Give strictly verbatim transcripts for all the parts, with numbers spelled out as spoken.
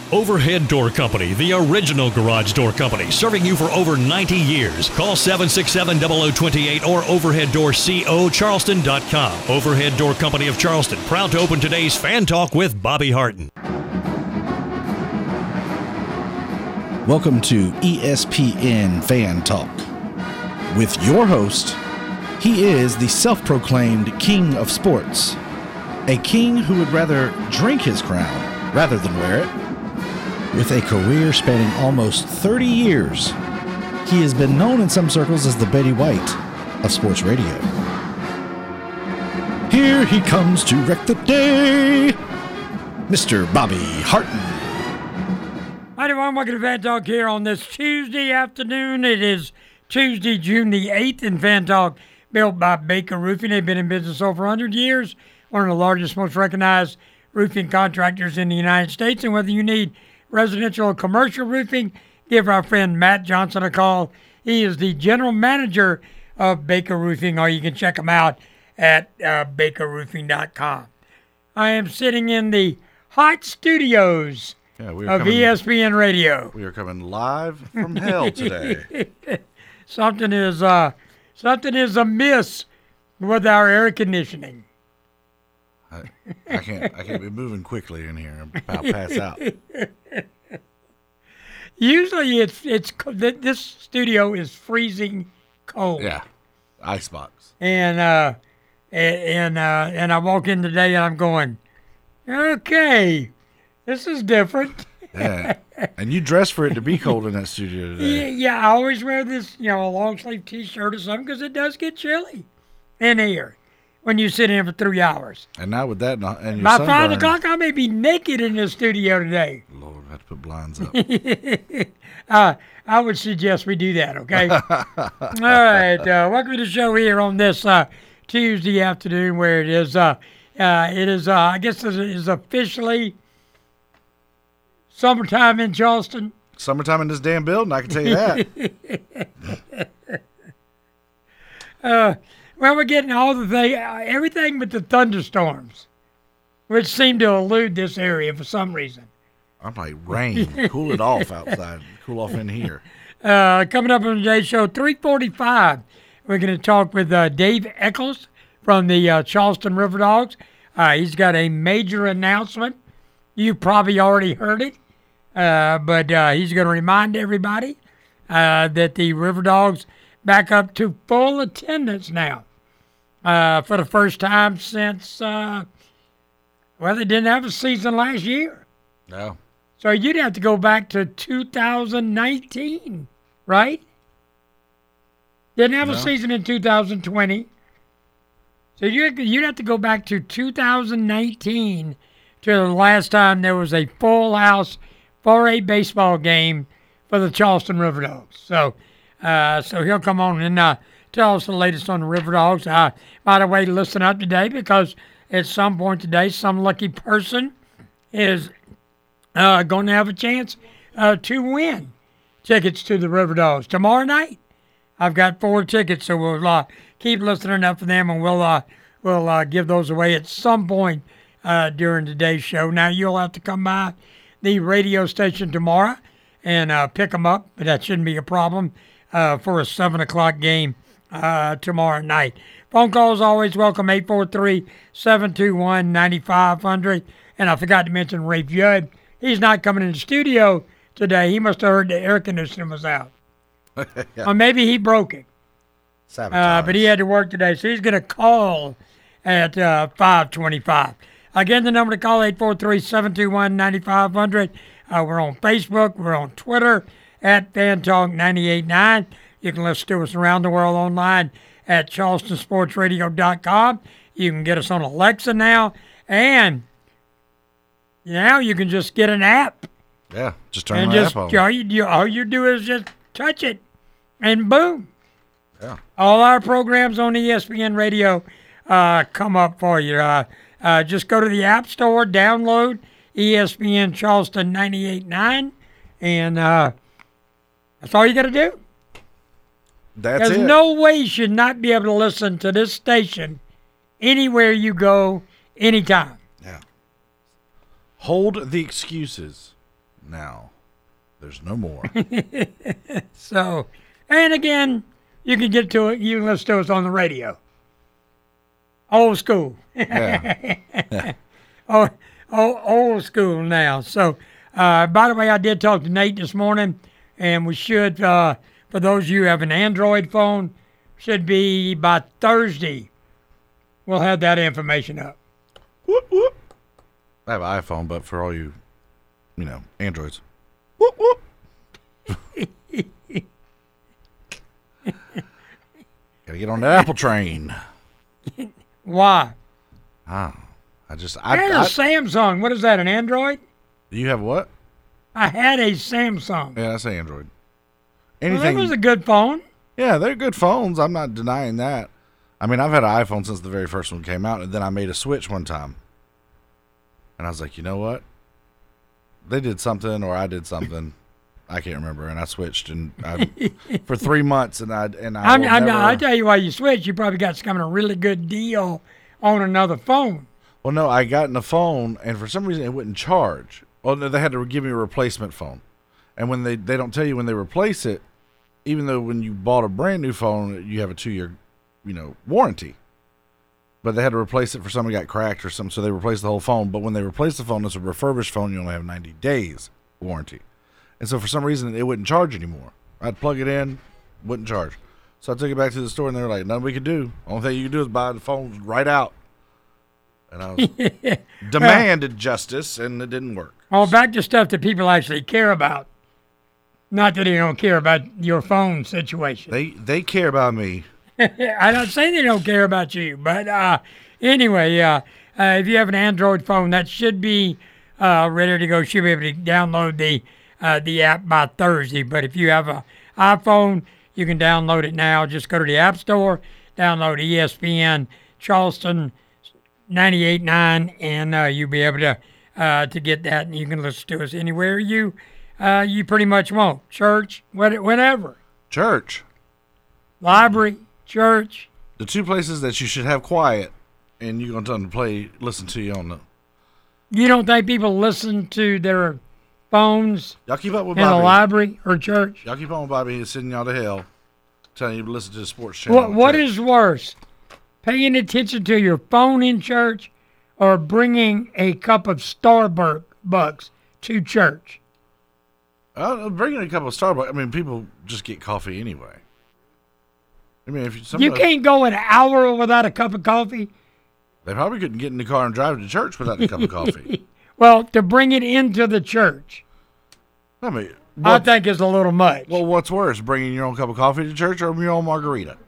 Overhead Door Company, the original garage door company, serving you for over ninety years. Call seven six seven, zero zero two eight or overhead door co charleston dot com. Overhead Door Company of Charleston, proud to open today's Fan Talk with Bobby Harton. Welcome to E S P N Fan Talk with your host. He is the self-proclaimed king of sports, a king who would rather drink his crown rather than wear it. With a career spanning almost thirty years, he has been known in some circles as the Betty White of sports radio. Here he comes to wreck the day, Mister Bobby Harton. Hi everyone, welcome to Fan Talk here on this Tuesday afternoon. It is Tuesday, June the eighth, and Fan Talk built by Baker Roofing. They've been in business over one hundred years, one of the largest, most recognized roofing contractors in the United States. And whether you need residential or commercial roofing, give our friend Matt Johnson a call. He is the general manager of Baker Roofing, or you can check him out at uh, baker roofing dot com. I am sitting in the hot studios yeah, we of coming, E S P N Radio. We are coming live from hell today. something is uh, something is amiss with our air conditioning. I, I can't. I can't be moving quickly in here. I'll pass out. Usually, it's it's this studio is freezing cold. Yeah, icebox. And uh, and and, uh, and I walk in today and I'm going, okay, this is different. Yeah, and you dress for it to be cold in that studio today. Yeah, yeah, I always wear this, you know, a long sleeve T-shirt or something because it does get chilly in here when you sit in for three hours. And now with that, and your by sunburn, five o'clock, I may be naked in the studio today. Lord, I have to put blinds up. uh, I would suggest we do that, okay? All right, uh, welcome to the show here on this uh, Tuesday afternoon, where it is, uh, uh, it is, uh, I guess, it is officially summertime in Charleston. Summertime in this damn building, I can tell you that. uh, well, we're getting all the thing, uh, everything but the thunderstorms, which seem to elude this area for some reason. I'm like, rain, cool it off outside, cool off in here. Uh, coming up on today's show, three forty-five, we're going to talk with uh, Dave Eccles from the uh, Charleston River Dogs. Uh, he's got a major announcement. You probably already heard it, uh, but uh, he's going to remind everybody uh, that the River Dogs back up to full attendance now uh, for the first time since, uh, well, they didn't have a season last year. No. So you'd have to go back to two thousand nineteen, right? Didn't have no. a season in two thousand twenty. So you'd, you'd have to go back to two thousand nineteen to the last time there was a full house four A baseball game for the Charleston River Dogs. So uh, so he'll come on and uh, tell us the latest on the River Dogs. Uh, by the way, listen up today, because at some point today, some lucky person is Uh, going to have a chance uh, to win tickets to the River Dogs tomorrow night. I've got four tickets, so we'll uh, keep listening up for them, and we'll uh, we'll uh, give those away at some point uh, during today's show. Now you'll have to come by the radio station tomorrow and uh, pick them up, but that shouldn't be a problem uh, for a seven o'clock game uh, tomorrow night. Phone calls always welcome, eight four three, seven two one, nine five zero zero. And I forgot to mention Rafe Judd. He's not coming in the studio today. He must have heard the air conditioning was out. yeah. Or maybe he broke it. Uh, but he had to work today, so he's going to call at uh, five twenty-five. Again, the number to call, eight four three, seven two one, nine five zero zero. Uh, we're on Facebook. We're on Twitter at Fan Talk nine eight nine. You can listen to us around the world online at charleston sports radio dot com. You can get us on Alexa now. And now you can just get an app. Yeah, just turn and the just, app on. All you, do, all you do is just touch it, and boom. Yeah. All our programs on E S P N Radio uh, come up for you. Uh, uh, just go to the App Store, download E S P N Charleston ninety-eight point nine, and uh, that's all you got to do. That's There's it. no way you should not be able to listen to this station anywhere you go, anytime. Yeah. Hold the excuses. now. There's no more. So, and again, you can get to it. You can listen to us on the radio. Old school. Yeah. oh, oh, old school now. So, uh, by the way, I did talk to Nate this morning, and we should, uh, for those of you who have an Android phone, should be by Thursday. We'll have that information up. Whoop, whoop. I have an iPhone, but for all you, you know, Androids. Whoop, whoop. Gotta get on the Apple train. Why? Ah, I just I I, had a I Samsung. What is that, an Android? you have what? I had a Samsung. Yeah, that's Android. Well, Anything? that was a good phone. Yeah, they're good phones. I'm not denying that. I mean, I've had an iPhone since the very first one came out, and then I made a switch one time, and I was like, you know what? They did something, or I did something. I can't remember, and I switched, and I, for three months, and I and I. I'm, will I'm never, not, I tell you why you switched. You probably got some a really good deal on another phone. Well, no, I got in the phone, and for some reason it wouldn't charge. Well, no, they had to give me a replacement phone, and when they they don't tell you when they replace it, even though when you bought a brand new phone, you have a two year, you know, warranty. But they had to replace it for something got cracked or something, so they replaced the whole phone. But when they replaced the phone, it's a refurbished phone. You only have ninety days warranty. And so for some reason, it wouldn't charge anymore. I'd plug it in, wouldn't charge. So I took it back to the store, and they were like, nothing we could do. Only thing you can do is buy the phone right out. And I was demanded justice, and it didn't work. Oh, back to stuff that people actually care about. Not that they don't care about your phone situation. They they care about me. I'm not saying they don't care about you, but uh, anyway, uh, uh, if you have an Android phone, that should be uh, ready to go. Should be able to download the uh, the app by Thursday. But if you have an iPhone, you can download it now. Just go to the App Store, download E S P N Charleston ninety-eight point nine, and uh, you'll be able to uh, to get that, and you can listen to us anywhere you uh, you pretty much want. Church, what- whatever, Church. library, church. The two places that you should have quiet, and you're going to tell them to play, listen to you on the. You don't think people listen to their phones Y'all keep up with in the Bobby. library or church? Y'all keep on with Bobby. He's sending y'all to hell, telling you to listen to the sports channel. What What Church. is worse, paying attention to your phone in church or bringing a cup of Starbucks to church? Uh, bringing a couple of Starbucks. I mean, people just get coffee anyway. I mean, if you, some You of- can't go an hour without a cup of coffee. they probably couldn't get in the car and drive to church without a cup of coffee. Well, to bring it into the church, I mean, I what, think is a little much. well, what's worse, bringing your own cup of coffee to church or your own margarita?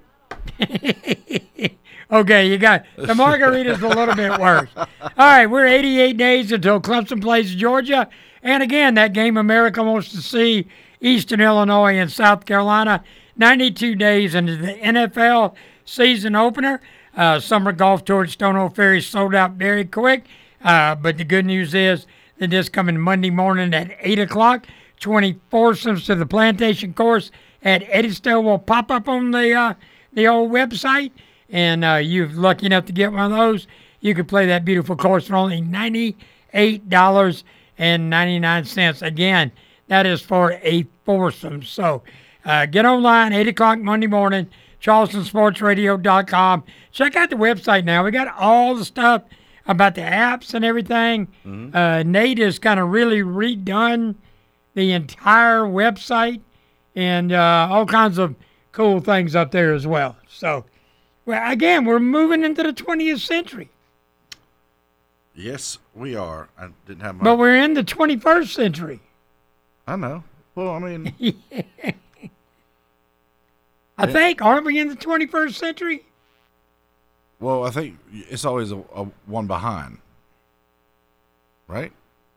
Okay, you got the margarita's a little bit worse. All right, we're eighty-eight days until Clemson plays Georgia. And again, that game America wants to see, Eastern Illinois and South Carolina, ninety-two days into the N F L season opener. Uh, summer golf tour at Stonehill Ferry sold out very quick. Uh, but the good news is that this coming Monday morning at eight o'clock, twenty foursomes to the Plantation Course at Eddystone will pop up on the uh, the old website. And uh, you're lucky enough to get one of those. You can play that beautiful course for only ninety-eight dollars and ninety-nine cents. Again, that is for a foursome. So uh, get online, eight o'clock Monday morning, charleston sports radio dot com. Check out the website now. We got all the stuff about the apps and everything. Mm-hmm. Uh, Nate has kind of really redone the entire website and uh, all kinds of cool things up there as well. So, well, again, we're moving into the twentieth century. Yes, we are. I didn't have my. But we're in the twenty-first century. I know. Well, I mean, I think, aren't we in the twenty-first century? well, I think it's always a, a one behind, right?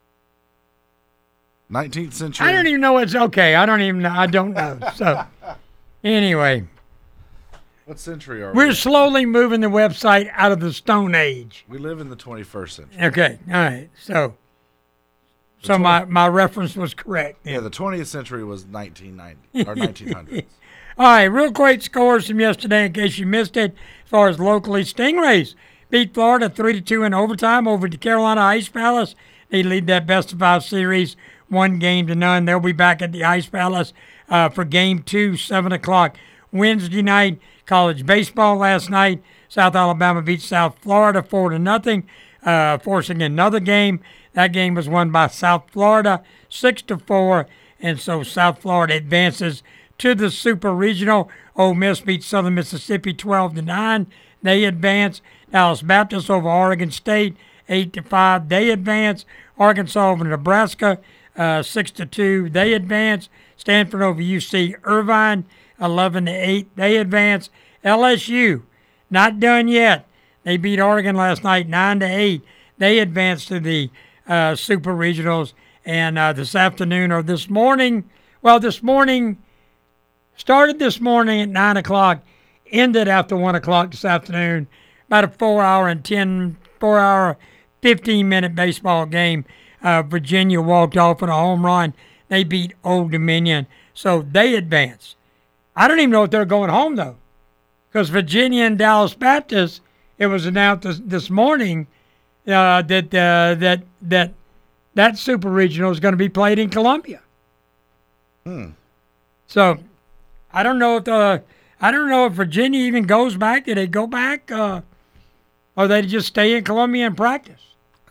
nineteenth century. I don't even know what's okay. I don't even know. I don't know. So, anyway, What century are we're we? slowly moving the website out of the Stone Age. We live in the twenty-first century. Okay, all right. So, so my, my reference was correct. Yeah, the twentieth century was nineteen ninety or nineteen hundreds. All right, real quick scores from yesterday in case you missed it. As far as locally, Stingrays beat Florida three to two in overtime over to Carolina Ice Palace. They lead that best of five series one game to none. They'll be back at the Ice Palace uh, for game two, seven o'clock Wednesday night. College baseball last night. South Alabama beat South Florida four to nothing, uh, forcing another game. That game was won by South Florida six to four, and so South Florida advances to the Super Regional. Ole Miss beat Southern Mississippi twelve to nine. They advance. Dallas Baptist over Oregon State eight to five. They advance. Arkansas over Nebraska uh, six to two. They advance. Stanford over U C Irvine eleven to eight. They advance. L S U not done yet. They beat Oregon last night nine to eight. They advance to the uh, Super Regionals. And uh, this afternoon or this morning, well, this morning, started this morning at nine o'clock, ended after one o'clock this afternoon. About a four hour and ten, four hour, fifteen minute baseball game. Uh, Virginia walked off on a home run. They beat Old Dominion. So they advance. I don't even know if they're going home, though, because Virginia and Dallas Baptist, it was announced this, this morning uh, that uh, that that that Super Regional is going to be played in Columbia. Hmm. So I don't know if the I don't know if Virginia even goes back. Did they go back, uh, or they just stay in Columbia and practice?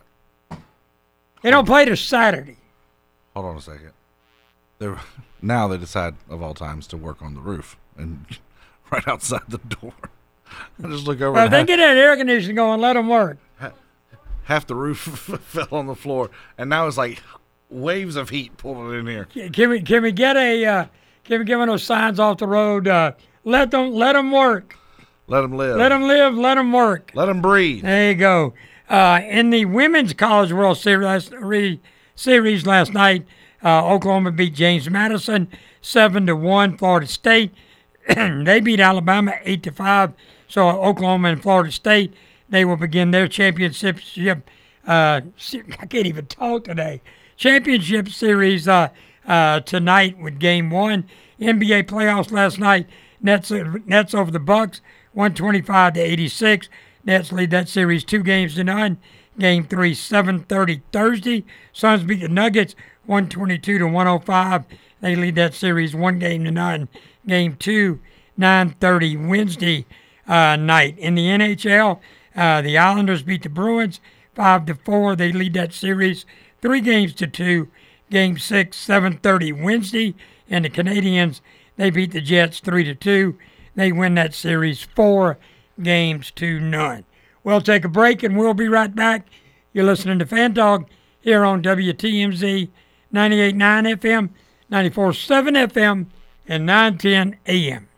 They don't play till Saturday. Hold on a second. They're, now they decide, of all times, to work on the roof and right outside the door. I just look over. Well, and they half, get that air conditioning going. Let them work. half the roof fell on the floor, and now it's like waves of heat pulling in here. Can we can we get a uh, can we get one of those signs off the road? Uh, let them let them work. Let them live. Let them live. Let them work. Let them breathe. There you go. Uh, in the Women's College World Series, series last night, uh, Oklahoma beat James Madison seven to one. Florida State they beat Alabama eight to five. So Oklahoma and Florida State, they will begin their championship. Uh, I can't even talk today. Championship series uh, uh, tonight with Game One. N B A playoffs last night. Nets Nets over the Bucks, one twenty-five to eighty-six. Nets lead that series two games to none. Game three, seven thirty Thursday. Suns beat the Nuggets, one twenty-two to one oh five. They lead that series one game to none. Game two, nine thirty Wednesday uh, night. In the N H L, uh, the Islanders beat the Bruins five to four. They lead that series three games to two. Game six, seven thirty Wednesday. And the Canadiens, they beat the Jets three to two. They win that series four games to none. We'll take a break and we'll be right back. You're listening to Fan Talk here on W T M Z ninety-eight point nine F M, ninety-four point seven F M, and nine ten A M.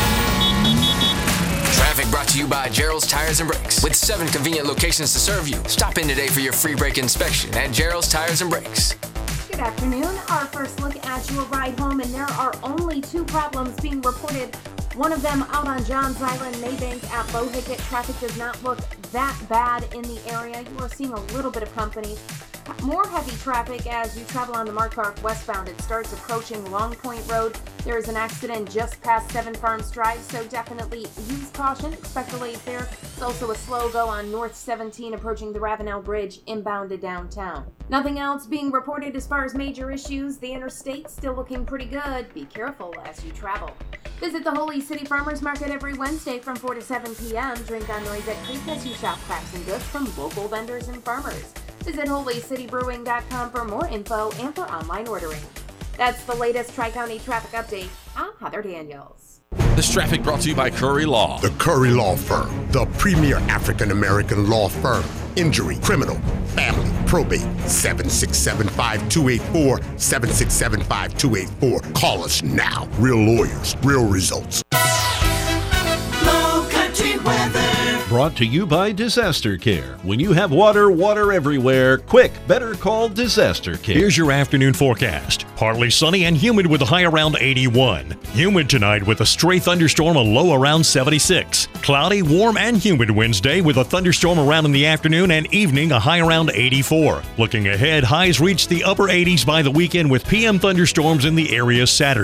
Traffic brought to you by Gerald's Tires and Brakes. With seven convenient locations to serve you. Stop in today for your free brake inspection at Gerald's Tires and Brakes. Good afternoon. Our first look at your ride home, and there are only two problems being reported. One of them out on Johns Island, Maybank at Bohicket. Traffic does not look that bad in the area. You are seeing a little bit of company. More heavy traffic as you travel on the Mark Park westbound. It starts approaching Long Point Road. There is an accident just past Seven Farms Drive, so definitely use caution. Expect delays there. It's also a slow go on North seventeen approaching the Ravenel Bridge inbound to downtown. Nothing else being reported as far as major issues. The interstate still looking pretty good. Be careful as you travel. Visit the Holy City Farmers Market every Wednesday from four to seven p.m. Drink on Noisette Creek as you shop crafts and goods from local vendors and farmers. Visit holy city brewing dot com for more info and for online ordering. That's the latest Tri-County traffic update. I'm Heather Daniels. This traffic brought to you by Curry Law. The Curry Law Firm, the premier African-American law firm. Injury, criminal, family, probate. seven six seven, five two eight four, seven six seven, five two eight four. Call us now. Real lawyers, real results. Low country weather. Brought to you by Disaster Care. When you have water, water everywhere, quick, better call Disaster Care. Here's your afternoon forecast. Partly sunny and humid with a high around eighty-one. Humid tonight with a stray thunderstorm, a low around seventy-six. Cloudy, warm, and humid Wednesday with a thunderstorm around in the afternoon and evening, a high around eighty-four. Looking ahead, highs reach the upper eighties by the weekend with P M thunderstorms in the area Saturday.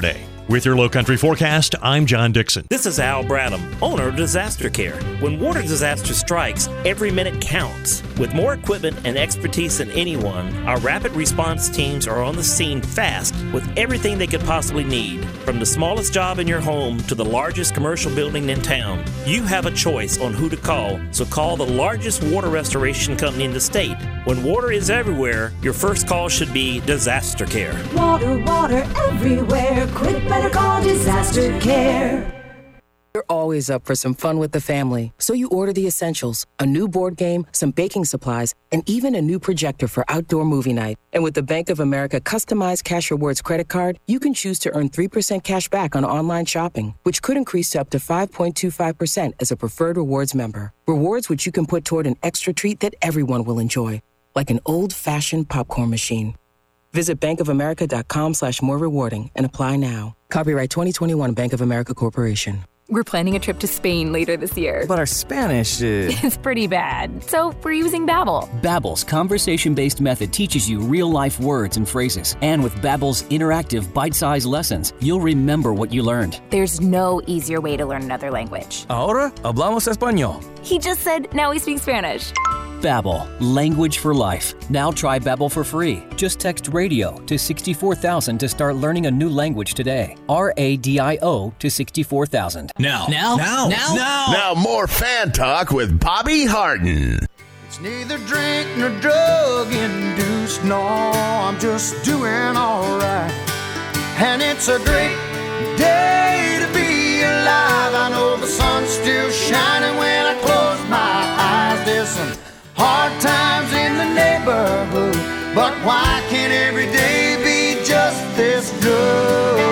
With your Low Country forecast, I'm John Dixon. This is Al Bradham, owner of Disaster Care. When water disaster strikes, every minute counts. With more equipment and expertise than anyone, our rapid response teams are on the scene fast with everything they could possibly need. From the smallest job in your home to the largest commercial building in town, you have a choice on who to call, so call the largest water restoration company in the state. When water is everywhere, your first call should be Disaster Care. Water, water everywhere. Quick, better call Disaster Care. You're always up for some fun with the family, so you order the essentials, a new board game, some baking supplies, and even a new projector for outdoor movie night. And with the Bank of America customized Cash Rewards credit card, you can choose to earn three percent cash back on online shopping, which could increase to up to five point two five percent as a preferred rewards member. Rewards which you can put toward an extra treat that everyone will enjoy, like an old-fashioned popcorn machine. Visit bankofamerica.com slash more rewarding and apply now. Copyright twenty twenty-one Bank of America Corporation. We're planning a trip to Spain later this year. But our Spanish is... It's pretty bad. So we're using Babbel. Babbel's conversation-based method teaches you real-life words and phrases. And with Babbel's interactive, bite-sized lessons, you'll remember what you learned. There's no easier way to learn another language. Ahora hablamos español. He just said, now we speak Spanish. Babbel, language for life. Now try Babbel for free. Just text radio to sixty-four thousand to start learning a new language today. R A D I O to sixty-four thousand. Now, now, now, now, now, now, more Fan Talk with Bobby Harden. It's neither drink nor drug induced. No, I'm just doing all right. And it's a great day to be alive. I know the sun's still shining when I close my eyes. There's some hard times in the neighborhood, but why can't every day be just this good?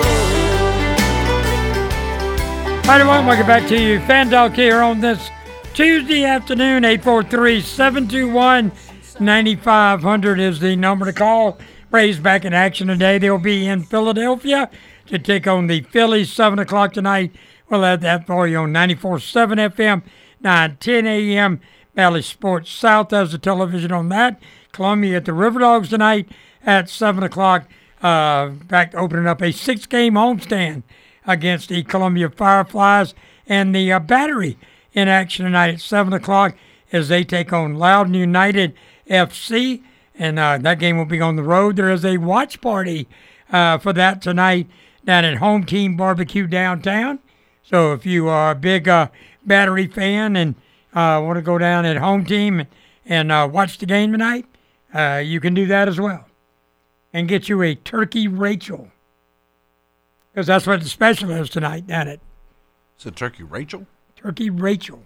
Hi, everyone. Welcome back to you. Fan Talk here on this Tuesday afternoon. eight four three, seven two one, nine five hundred is the number to call. Braves back in action today. They'll be in Philadelphia to take on the Phillies, seven o'clock tonight. We'll have that for you on ninety-four point seven F M, nine ten A M Valley Sports South has the television on that. Columbia at the River Dogs tonight at seven o'clock. Uh, in fact, opening up a six-game homestand against the Columbia Fireflies. And the uh, Battery in action tonight at seven o'clock as they take on Loudoun United F C. And uh, that game will be on the road. There is a watch party uh, for that tonight down at Home Team Barbecue downtown. So if you are a big uh, Battery fan and uh, want to go down at Home Team and, and uh, watch the game tonight, uh, you can do that as well. And get you a Turkey Rachel. Because that's what the special is tonight down at. Is it Turkey Rachel? Turkey Rachel.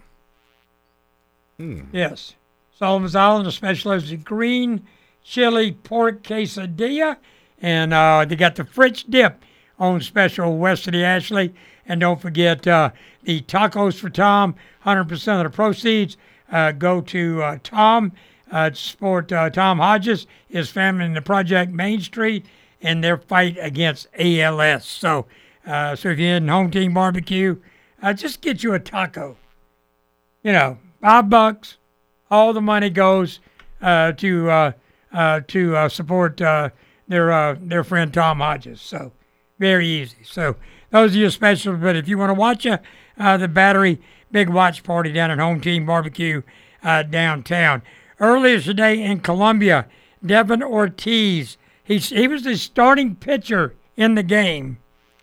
Hmm. Yes. Sullivan's Island, the special is the green chili pork quesadilla. And uh, they got the French dip on special west of the Ashley. And don't forget uh, the Tacos for Tom. one hundred percent of the proceeds uh, go to uh, Tom uh, to support uh, Tom Hodges, his family in the Project Main Street, and their fight against A L S. So, uh, so if you're in Home Team Barbecue, uh, just get you a taco. You know, five bucks. All the money goes uh, to uh, uh, to uh, support uh, their uh, their friend Tom Hodges. So, very easy. So, those are your specials. But if you want to watch uh, uh, the Battery big watch party down at Home Team Barbecue uh, downtown. Earlier today in Columbia, Devin Ortiz, he, he was the starting pitcher in the game,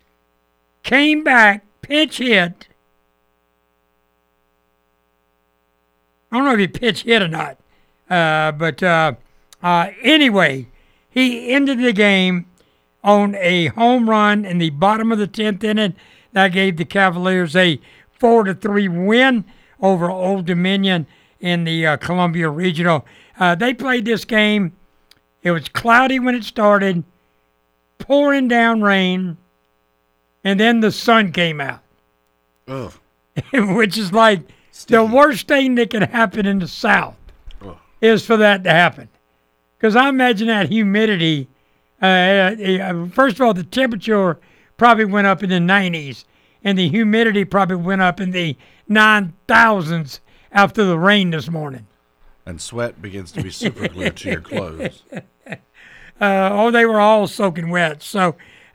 came back, pinch hit. I don't know if he pitch hit or not, uh, but uh, uh, anyway, he ended the game on a home run in the bottom of the tenth inning. That gave the Cavaliers a four to three win over Old Dominion in the uh, Columbia Regional. Uh, they played this game. It was cloudy when it started, pouring down rain, and then the sun came out. Ugh. Which is like Sticky. The worst thing that can happen in the South Ugh. Is for that to happen. Because I imagine that humidity, uh, uh, first of all, the temperature probably went up in the nineties, and the humidity probably went up in the nine thousands after the rain this morning. And sweat begins to be super glued to your clothes. Uh, oh, they were all soaking wet. So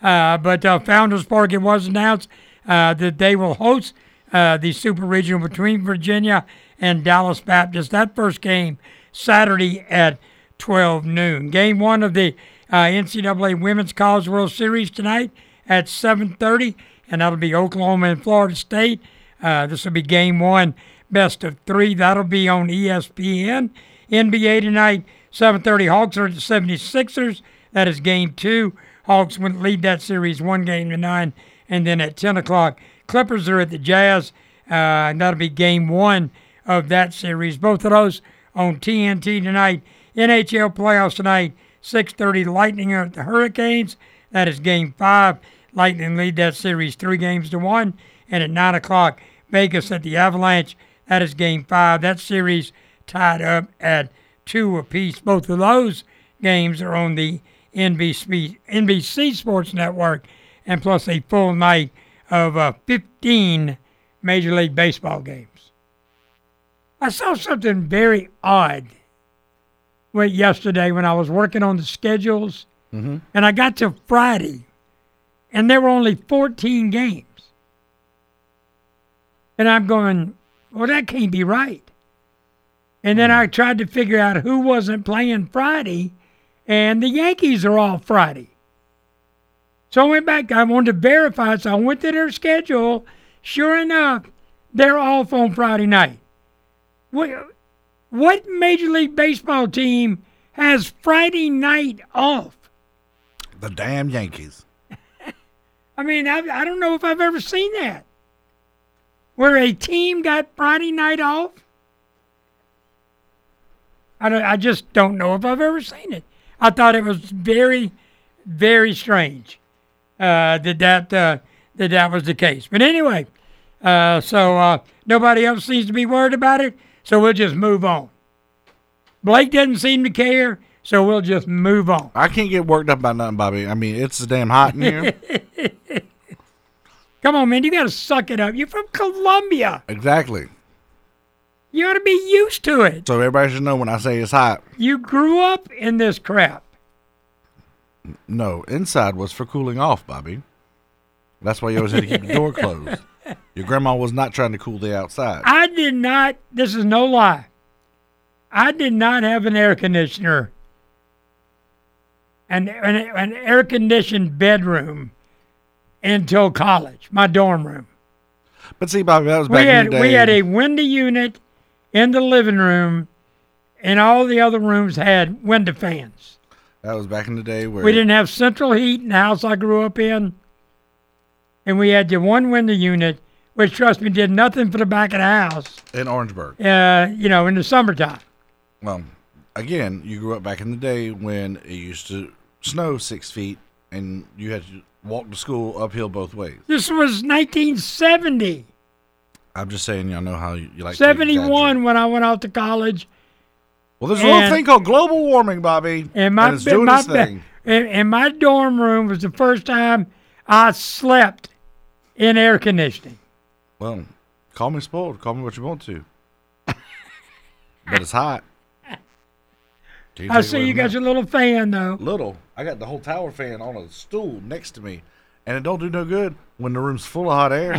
Uh, but uh, Founders Park, it was announced uh, that they will host uh, the Super Regional between Virginia and Dallas Baptist. That first game Saturday at twelve noon. Game one of the uh, N C double A Women's College World Series tonight at seven thirty, and that'll be Oklahoma and Florida State. Uh, this will be game one, best of three. That'll be on E S P N. N B A tonight, seven thirty, Hawks are at the seventy-sixers. That is game two. Hawks would lead that series one game to nine. And then at ten o'clock, Clippers are at the Jazz. Uh, and that'll be game one of that series. Both of those on T N T tonight. N H L playoffs tonight, six thirty, Lightning are at the Hurricanes. That is game five. Lightning lead that series three games to one. And at nine o'clock, Vegas at the Avalanche. That is game five. That series tied up at two apiece. Both of those games are on the N B C, N B C Sports Network, and plus a full night of uh, fifteen Major League Baseball games. I saw something very odd with yesterday when I was working on the schedules, Mm-hmm. and I got to Friday, and there were only fourteen games. And I'm going, well, that can't be right. And then I tried to figure out who wasn't playing Friday, and the Yankees are off Friday. So I went back. I wanted to verify, so I went to their schedule. Sure enough, they're off on Friday night. What, what Major League Baseball team has Friday night off? The damn Yankees. I mean, I, I don't know if I've ever seen that, where a team got Friday night off. I, don't, I just don't know if I've ever seen it. I thought it was very, very strange uh, that that, uh, that that was the case. But anyway, uh, so uh, nobody else seems to be worried about it, so we'll just move on. Blake doesn't seem to care, so we'll just move on. I can't get worked up about nothing, Bobby. I mean, it's damn hot in here. Come on, man. You got to suck it up. You're from Columbia. Exactly. You ought to be used to it. So everybody should know when I say it's hot. You grew up in this crap. No, inside was for cooling off, Bobby. That's why you always had to keep the door closed. Your grandma was not trying to cool the outside. I did not. This is no lie. I did not have an air conditioner, an, an, an air-conditioned bedroom until college, my dorm room. But see, Bobby, that was back we had, in the day. We had a window unit in the living room, and all the other rooms had window fans. That was back in the day where... We didn't have central heat in the house I grew up in, and we had the one window unit, which, trust me, did nothing for the back of the house. In Orangeburg. Uh, you know, in the summertime. Well, again, you grew up back in the day when it used to snow six feet, and you had to walk to school uphill both ways. This was nineteen seventy. I'm just saying, y'all know how you, you like seventy-one to when I went out to college. Well, there's a little thing called global warming, Bobby, and, my, and it's doing my, its thing. And, and my dorm room was the first time I slept in air conditioning. Well, call me spoiled. Call me what you want to. But it's hot. I see you got your little fan, though. Little. I got the whole tower fan on a stool next to me, and it don't do no good when the room's full of hot air.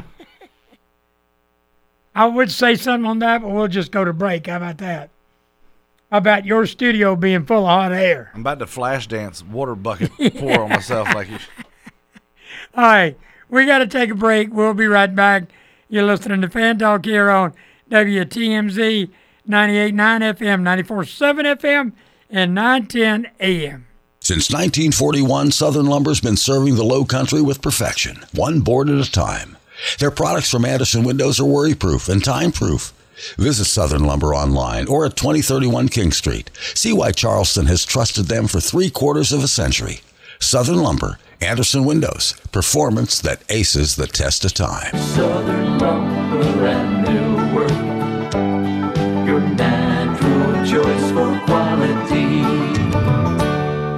I would say something on that, but we'll just go to break. How about that? How about your studio being full of hot air? I'm about to flash dance, water bucket pour on myself like you. All right, we got to take a break. We'll be right back. You're listening to Fan Talk here on W T M Z ninety-eight point nine F M, ninety-four point seven F M, and nine ten A M. Since nineteen forty-one, Southern Lumber's been serving the Low Country with perfection, one board at a time. Their products from Anderson Windows are worry-proof and time-proof. Visit Southern Lumber online or at twenty thirty-one King Street. See why Charleston has trusted them for three quarters of a century. Southern Lumber, Anderson Windows, performance that aces the test of time. Southern Lumber and Millwork, your natural choice for quality.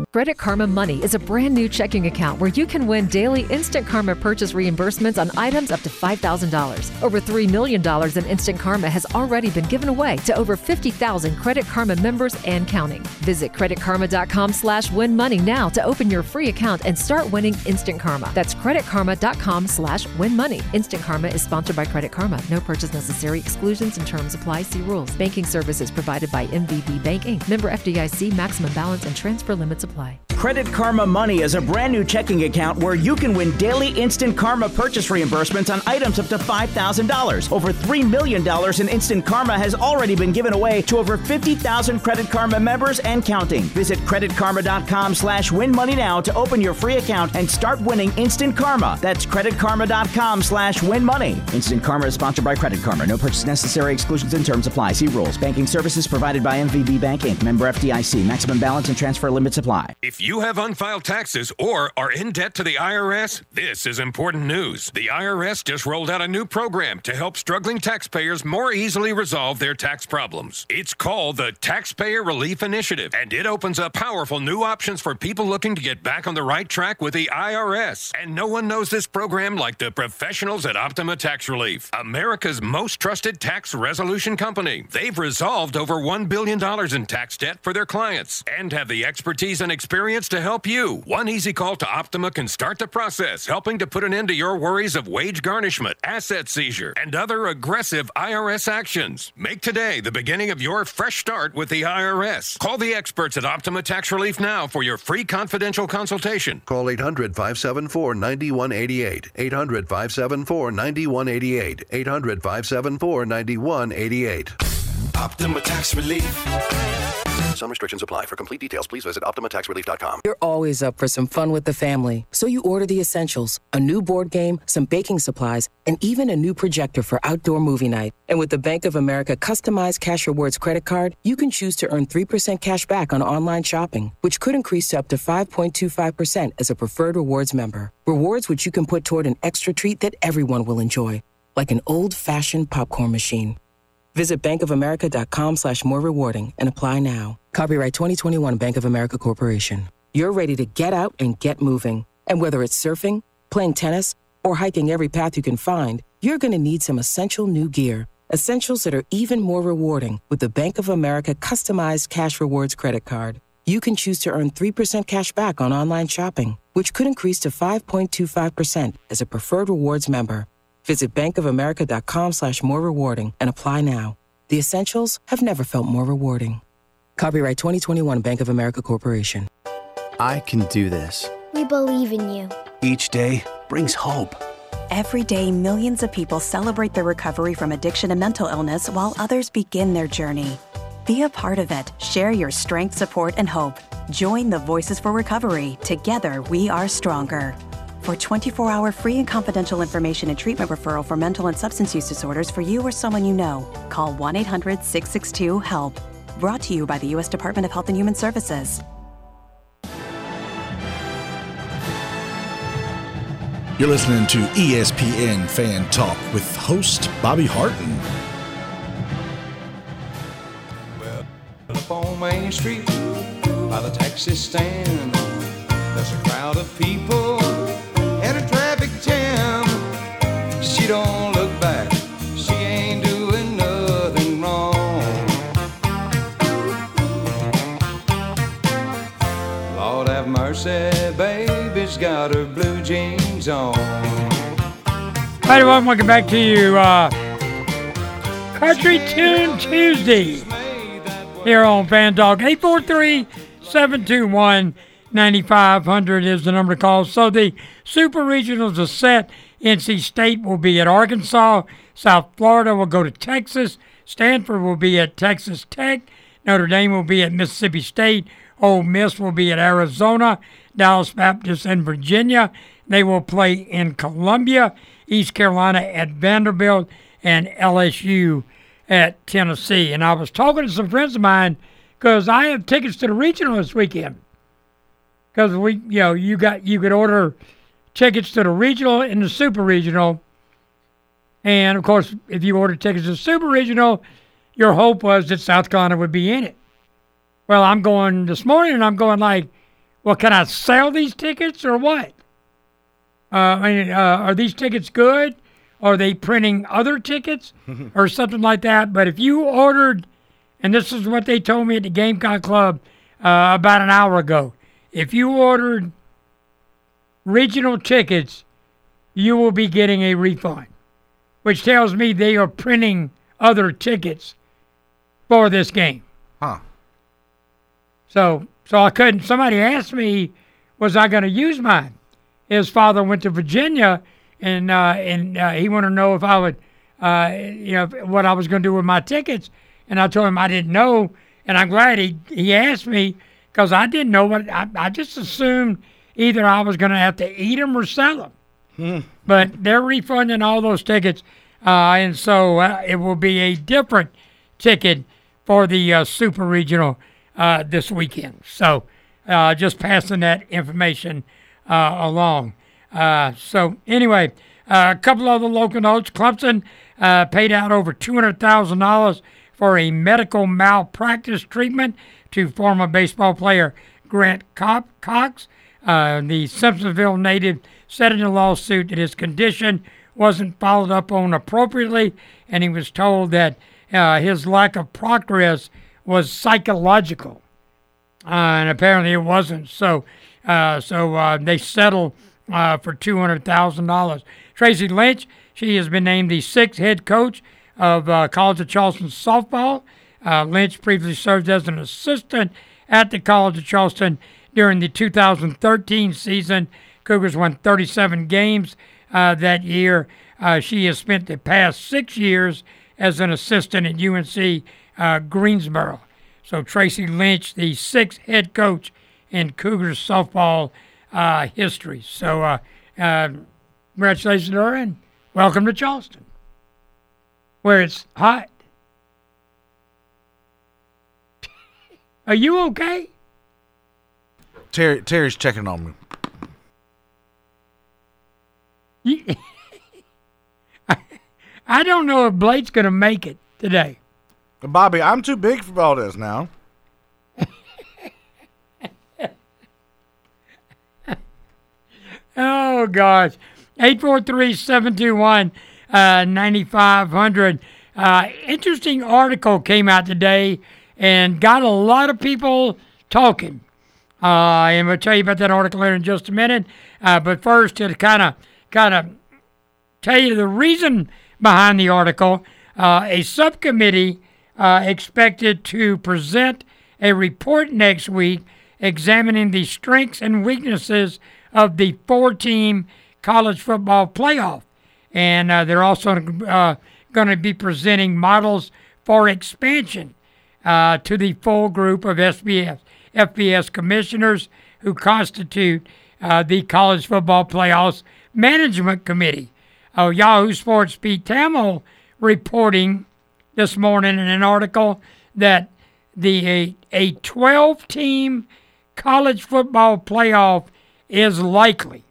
Credit Karma Money is a brand new checking account where you can win daily Instant Karma purchase reimbursements on items up to five thousand dollars. Over three million dollars in Instant Karma has already been given away to over fifty thousand Credit Karma members and counting. Visit creditkarma.com slash win money now to open your free account and start winning Instant Karma. That's creditkarma.com slash win money. Instant Karma is sponsored by Credit Karma. No purchase necessary. Exclusions and terms apply. See rules. Banking services provided by M V B Bank, Incorporated. Member F D I C. Maximum balance and transfer limits apply. Credit Karma Money is a brand new checking account where you can win daily Instant Karma purchase reimbursements on items up to five thousand dollars. Over three million dollars in Instant Karma has already been given away to over fifty thousand Credit Karma members and counting. Visit creditkarma.com slash win money now to open your free account and start winning Instant Karma. That's creditkarma.com slash win money. Instant Karma is sponsored by Credit Karma. No purchase necessary. Exclusions and terms apply. See rules. Banking services provided by M V B Bank, Incorporated. Member F D I C. Maximum balance and transfer limits apply. If you have unfiled taxes or are in debt to the I R S, this is important news. The I R S just rolled out a new program to help struggling taxpayers more easily resolve their tax problems. It's called the Taxpayer Relief Initiative, and it opens up powerful new options for people looking to get back on the right track with the I R S. And no one knows this program like the professionals at Optima Tax Relief, America's most trusted tax resolution company. They've resolved over one billion dollars in tax debt for their clients and have the expertise and experience to help you. One easy call to Optima can start the process, helping to put an end to your worries of wage garnishment, asset seizure, and other aggressive I R S actions. Make today the beginning of your fresh start with the I R S. Call the experts at Optima Tax Relief now for your free confidential consultation. Call eight hundred, five seven four, nine one eight eight. eight hundred, five seven four, nine one eight eight. eight hundred, five seven four, nine one eight eight. Optima Tax Relief. Some restrictions apply. For complete details, please visit optima tax relief dot com. You're always up for some fun with the family, so you order the essentials, a new board game, some baking supplies, and even a new projector for outdoor movie night. And with the Bank of America customized Cash Rewards credit card, you can choose to earn three percent cash back on online shopping, which could increase to up to five point two five percent as a preferred rewards member. Rewards which you can put toward an extra treat that everyone will enjoy, like an old-fashioned popcorn machine. Visit bankofamerica.com slash more rewarding and apply now. Copyright twenty twenty-one Bank of America Corporation. You're ready to get out and get moving. And whether it's surfing, playing tennis, or hiking every path you can find, you're going to need some essential new gear. Essentials that are even more rewarding with the Bank of America customized Cash Rewards credit card. You can choose to earn three percent cash back on online shopping, which could increase to five point two five percent as a preferred rewards member. Visit bankofamerica.com slash more rewarding and apply now. The essentials have never felt more rewarding. Copyright twenty twenty-one Bank of America Corporation. I can do this. We believe in you. Each day brings hope. Every day, millions of people celebrate their recovery from addiction and mental illness while others begin their journey. Be a part of it. Share your strength, support, and hope. Join the Voices for Recovery. Together, we are stronger. For twenty-four hour free and confidential information and treatment referral for mental and substance use disorders for you or someone you know, call one eight hundred, six six two, HELP. Brought to you by the U S Department of Health and Human Services. You're listening to E S P N Fan Talk with host Bobby Harton. Well, up on Main Street by the taxi stand, there's a crowd of people and a traffic jam. She don't look back, she ain't doing nothing wrong. Lord have mercy, baby's got her blue jeans on. Hi, welcome, welcome back to you. Uh, Country Tune Tuesday here on Fan Talk. eight four three, seven two one, nine five hundred is the number to call. So the Super Regionals are set. N C State will be at Arkansas. South Florida will go to Texas. Stanford will be at Texas Tech. Notre Dame will be at Mississippi State. Ole Miss will be at Arizona. Dallas Baptist and Virginia. They will play in Columbia. East Carolina at Vanderbilt. And L S U at Tennessee. And I was talking to some friends of mine because I have tickets to the regional this weekend. Because we, you know, you got you could order tickets to the regional and the super regional. And of course, if you ordered tickets to the super regional, your hope was that South Carolina would be in it. Well, I'm going this morning and I'm going like, well, can I sell these tickets or what? Uh, I mean, uh, are these tickets good? Are they printing other tickets or something like that? But if you ordered, and this is what they told me at the Gamecock Club uh, about an hour ago, if you ordered regional tickets, you will be getting a refund, which tells me they are printing other tickets for this game. Huh. So, so I couldn't. Somebody asked me, was I going to use mine? His father went to Virginia, and uh, and uh, he wanted to know if I would, uh, you know, what I was going to do with my tickets. And I told him I didn't know, and I'm glad he he asked me because I didn't know what. I, I just assumed either I was going to have to eat them or sell them. Hmm. But they're refunding all those tickets, uh, and so uh, it will be a different ticket for the uh, Super Regional uh, this weekend. So uh, just passing that information uh, along. Uh, so anyway, uh, a couple other local notes. Clemson uh, paid out over two hundred thousand dollars for a medical malpractice treatment to former baseball player Grant Cox. Uh, the Simpsonville native said in a lawsuit that his condition wasn't followed up on appropriately, and he was told that uh, his lack of progress was psychological. Uh, and apparently it wasn't. So uh, so uh, they settled uh, for two hundred thousand dollars. Tracy Lynch, she has been named the sixth head coach of uh, College of Charleston softball. Uh, Lynch previously served as an assistant at the College of Charleston during the two thousand thirteen season. Cougars won thirty-seven games uh, that year. Uh, she has spent the past six years as an assistant at U N C uh, Greensboro. So Tracy Lynch, the sixth head coach in Cougars softball uh, history. So uh, uh, congratulations to her and welcome to Charleston, where it's hot. Are you okay? Terry, Terry's checking on me. You, I, I don't know if Blake's going to make it today. Bobby, I'm too big for all this now. Oh, gosh. eight four three, seven two one, nine five hundred. Uh, interesting article came out today and got a lot of people talking. Uh, I'm going to tell you about that article here in just a minute. Uh, but first, to kind of kind of tell you the reason behind the article, uh, a subcommittee uh, expected to present a report next week examining the strengths and weaknesses of the four-team college football playoff. And uh, they're also uh, going to be presenting models for expansion uh, to the full group of S B S, F B S commissioners who constitute uh, the College Football Playoffs Management Committee. Uh, Yahoo Sports' Pete Thamel reporting this morning in an article that the a twelve-team college football playoff is likely.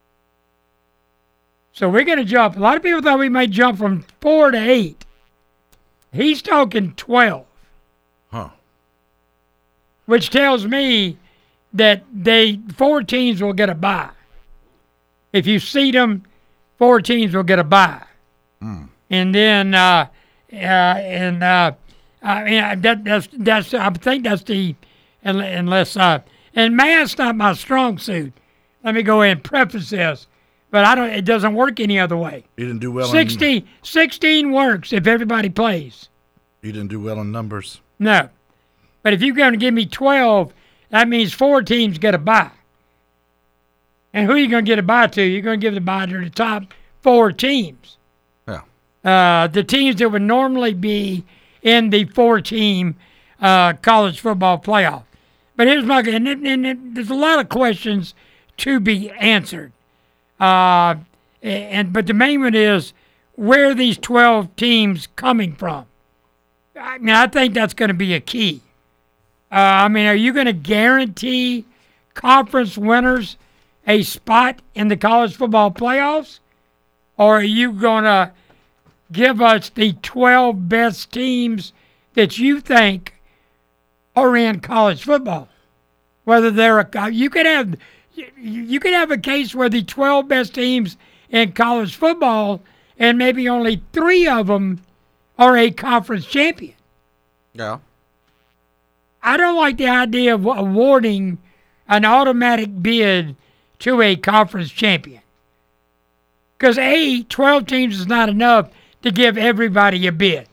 So we're going to jump. A lot of people thought we might jump from four to eight. He's talking twelve. Huh. Which tells me that they four teams will get a bye. If you seed them, four teams will get a bye. Mm. And then, uh, uh, and uh, I mean, that, that's that's I think that's the unless uh, and math's not my strong suit. Let me go ahead and preface this, but I don't. It doesn't work any other way. You didn't do well. sixteen, in, sixteen works if everybody plays. You didn't do well in numbers. No, but if you're going to give me twelve, that means four teams get a bye. And who are you going to get a bye to? You're going to give the bye to the top four teams. Yeah. Uh, the teams that would normally be in the four-team uh, college football playoff. But here's my and, it, and it, there's a lot of questions to be answered. Uh, and but the main one is, where are these twelve teams coming from? I mean, I think that's going to be a key. Uh, I mean, are you going to guarantee conference winners a spot in the college football playoffs? Or are you going to give us the twelve best teams that you think are in college football? whether they're a you could have you could have a case where the twelve best teams in college football and maybe only three of them are a conference champion. Yeah. I don't like the idea of awarding an automatic bid to a conference champion. Because, A, twelve teams is not enough to give everybody a bid.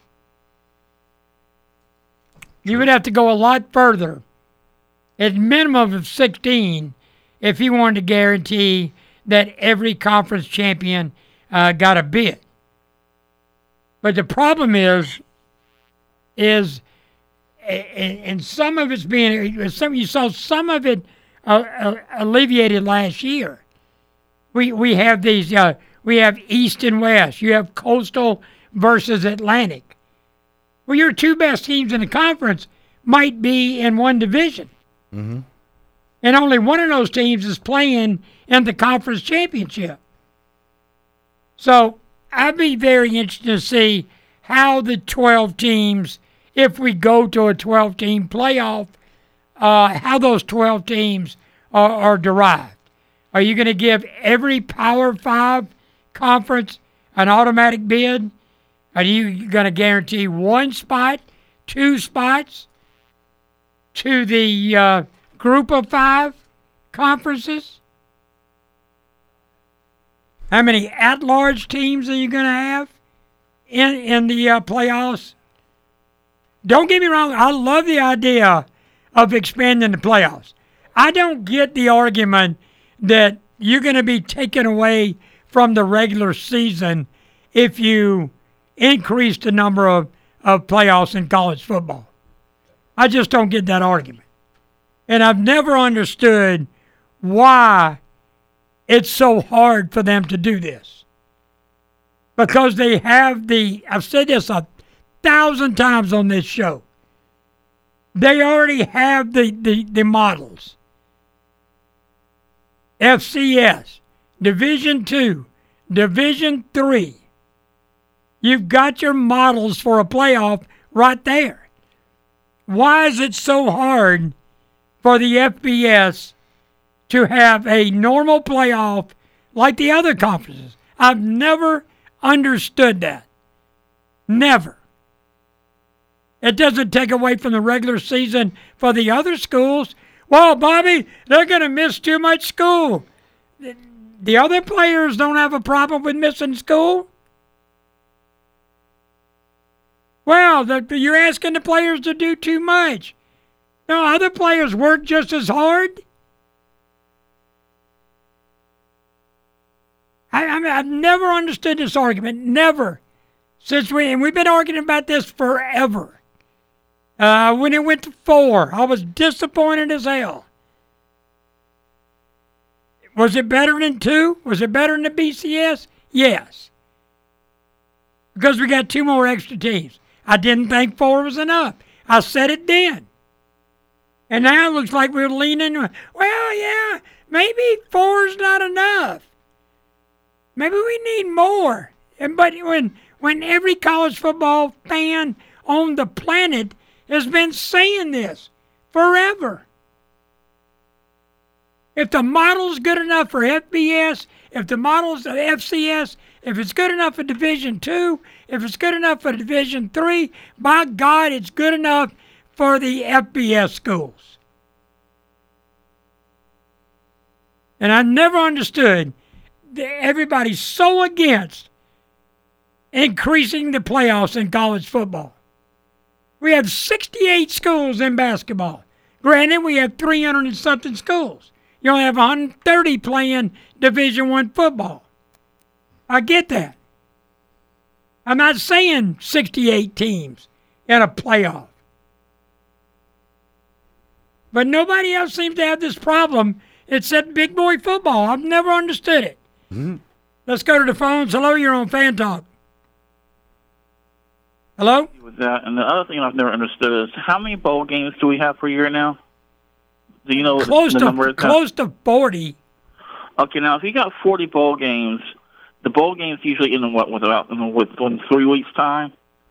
You would have to go a lot further, at minimum of sixteen, if you wanted to guarantee that every conference champion uh, got a bid. But the problem is, is, and, and some of it's being, some you saw some of it uh, uh, alleviated last year. We we have these, uh, we have East and West. You have Coastal versus Atlantic. Well, your two best teams in the conference might be in one division. Mm-hmm. And only one of those teams is playing in the conference championship. So I'd be very interested to see how the twelve teams, if we go to a twelve-team playoff, uh, how those twelve teams are, are derived. Are you going to give every Power Five conference an automatic bid? Are you going to guarantee one spot, two spots to the uh, group of five conferences? How many at-large teams are you going to have in, in the uh, playoffs? Don't get me wrong, I love the idea of expanding the playoffs. I don't get the argument that you're going to be taken away from the regular season if you increase the number of, of playoffs in college football. I just don't get that argument. And I've never understood why it's so hard for them to do this. Because they have the, I've said this a thousand times on this show, they already have the, the, the models. F C S, Division Two, Division Three. You've got your models for a playoff right there. Why is it so hard for the F B S to have a normal playoff like the other conferences? I've never understood that. Never. It doesn't take away from the regular season for the other schools. Well, Bobby, they're going to miss too much school. The other players don't have a problem with missing school. Well, the, you're asking the players to do too much. No, other players work just as hard. I, I mean, I've never understood this argument. Never. Since we, and we've been arguing about this forever. Uh, when it went to four, I was disappointed as hell. Was it better than two? Was it better than the B C S? Yes. Because we got two more extra teams. I didn't think four was enough. I said it then. And now it looks like we're leaning, well, yeah, maybe four's not enough. Maybe we need more. And but when when every college football fan on the planet has been saying this forever. If the model's good enough for F B S, if the model's the F C S, if it's good enough for Division Two, if it's good enough for Division Three, by God, it's good enough for the F B S schools. And I never understood that everybody's so against increasing the playoffs in college football. We have sixty-eight schools in basketball. Granted, we have three hundred and something schools. You only have one hundred thirty playing Division One football. I get that. I'm not saying sixty-eight teams in a playoff. But nobody else seems to have this problem except big boy football. I've never understood it. Mm-hmm. Let's go to the phones. Hello, you're on Fan Talk. Hello? With that, and the other thing I've never understood is how many bowl games do we have per year now? Do you know close the to number? close to forty? Okay, now if you got forty bowl games, the bowl games usually in what with about in with in three weeks time.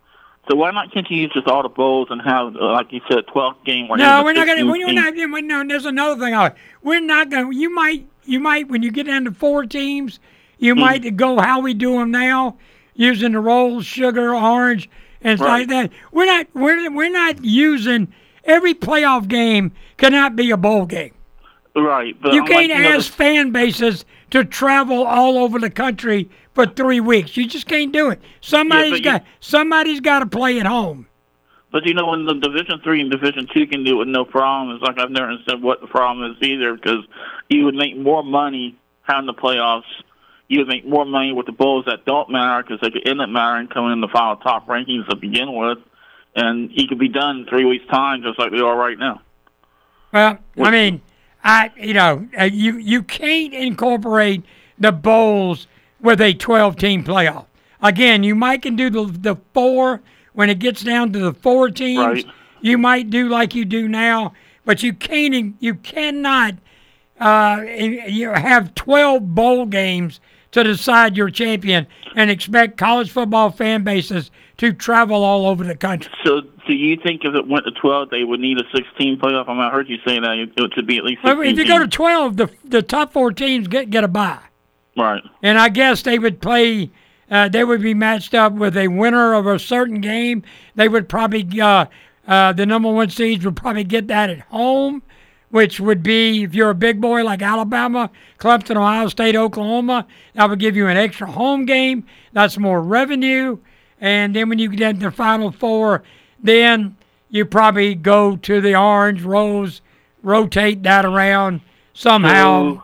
So why not can't you use just all the bowls and have, uh, like you said, twelve game? Where No, we're not going to. We're not. No, there's another thing. I We're not going. to You might. You might when you get down to four teams, you mm. might go how we do them now, using the rolls, sugar, orange, and stuff right. like that. We're not. We're we're not using every playoff game. Cannot be a bowl game. Right. But you can't like, ask you know, fan bases to travel all over the country for three weeks. You just can't do it. Somebody's yeah, got you, somebody's got to play at home. But you know, when the Division Three and Division Two can do it with no problem, it's like I've never understood what the problem is either. Because you would make more money having the playoffs. You would make more money with the bowls that don't matter because they could end up mattering coming in the final top rankings to begin with, and he could be done in three weeks' time, just like they are right now. Well, what, I mean. I, you know, uh, you you can't incorporate the bowls with a twelve-team playoff. Again, you might can do the the four when it gets down to the four teams. Right. You might do like you do now, but you can't. You cannot. Uh, you have twelve bowl games to decide your champion and expect college football fan bases to travel all over the country. So, do you think if it went to twelve, they would need a sixteen playoff? I mean, I heard you say that it should be at least sixteen. If you go to twelve, the the top four teams get get a bye. Right. And I guess they would play. Uh, they would be matched up with a winner of a certain game. They would probably uh, uh, the number one seeds would probably get that at home, which would be, if you're a big boy like Alabama, Clemson, Ohio State, Oklahoma, that would give you an extra home game. That's more revenue. And then when you get into the Final Four, then you probably go to the orange, rose, rotate that around somehow.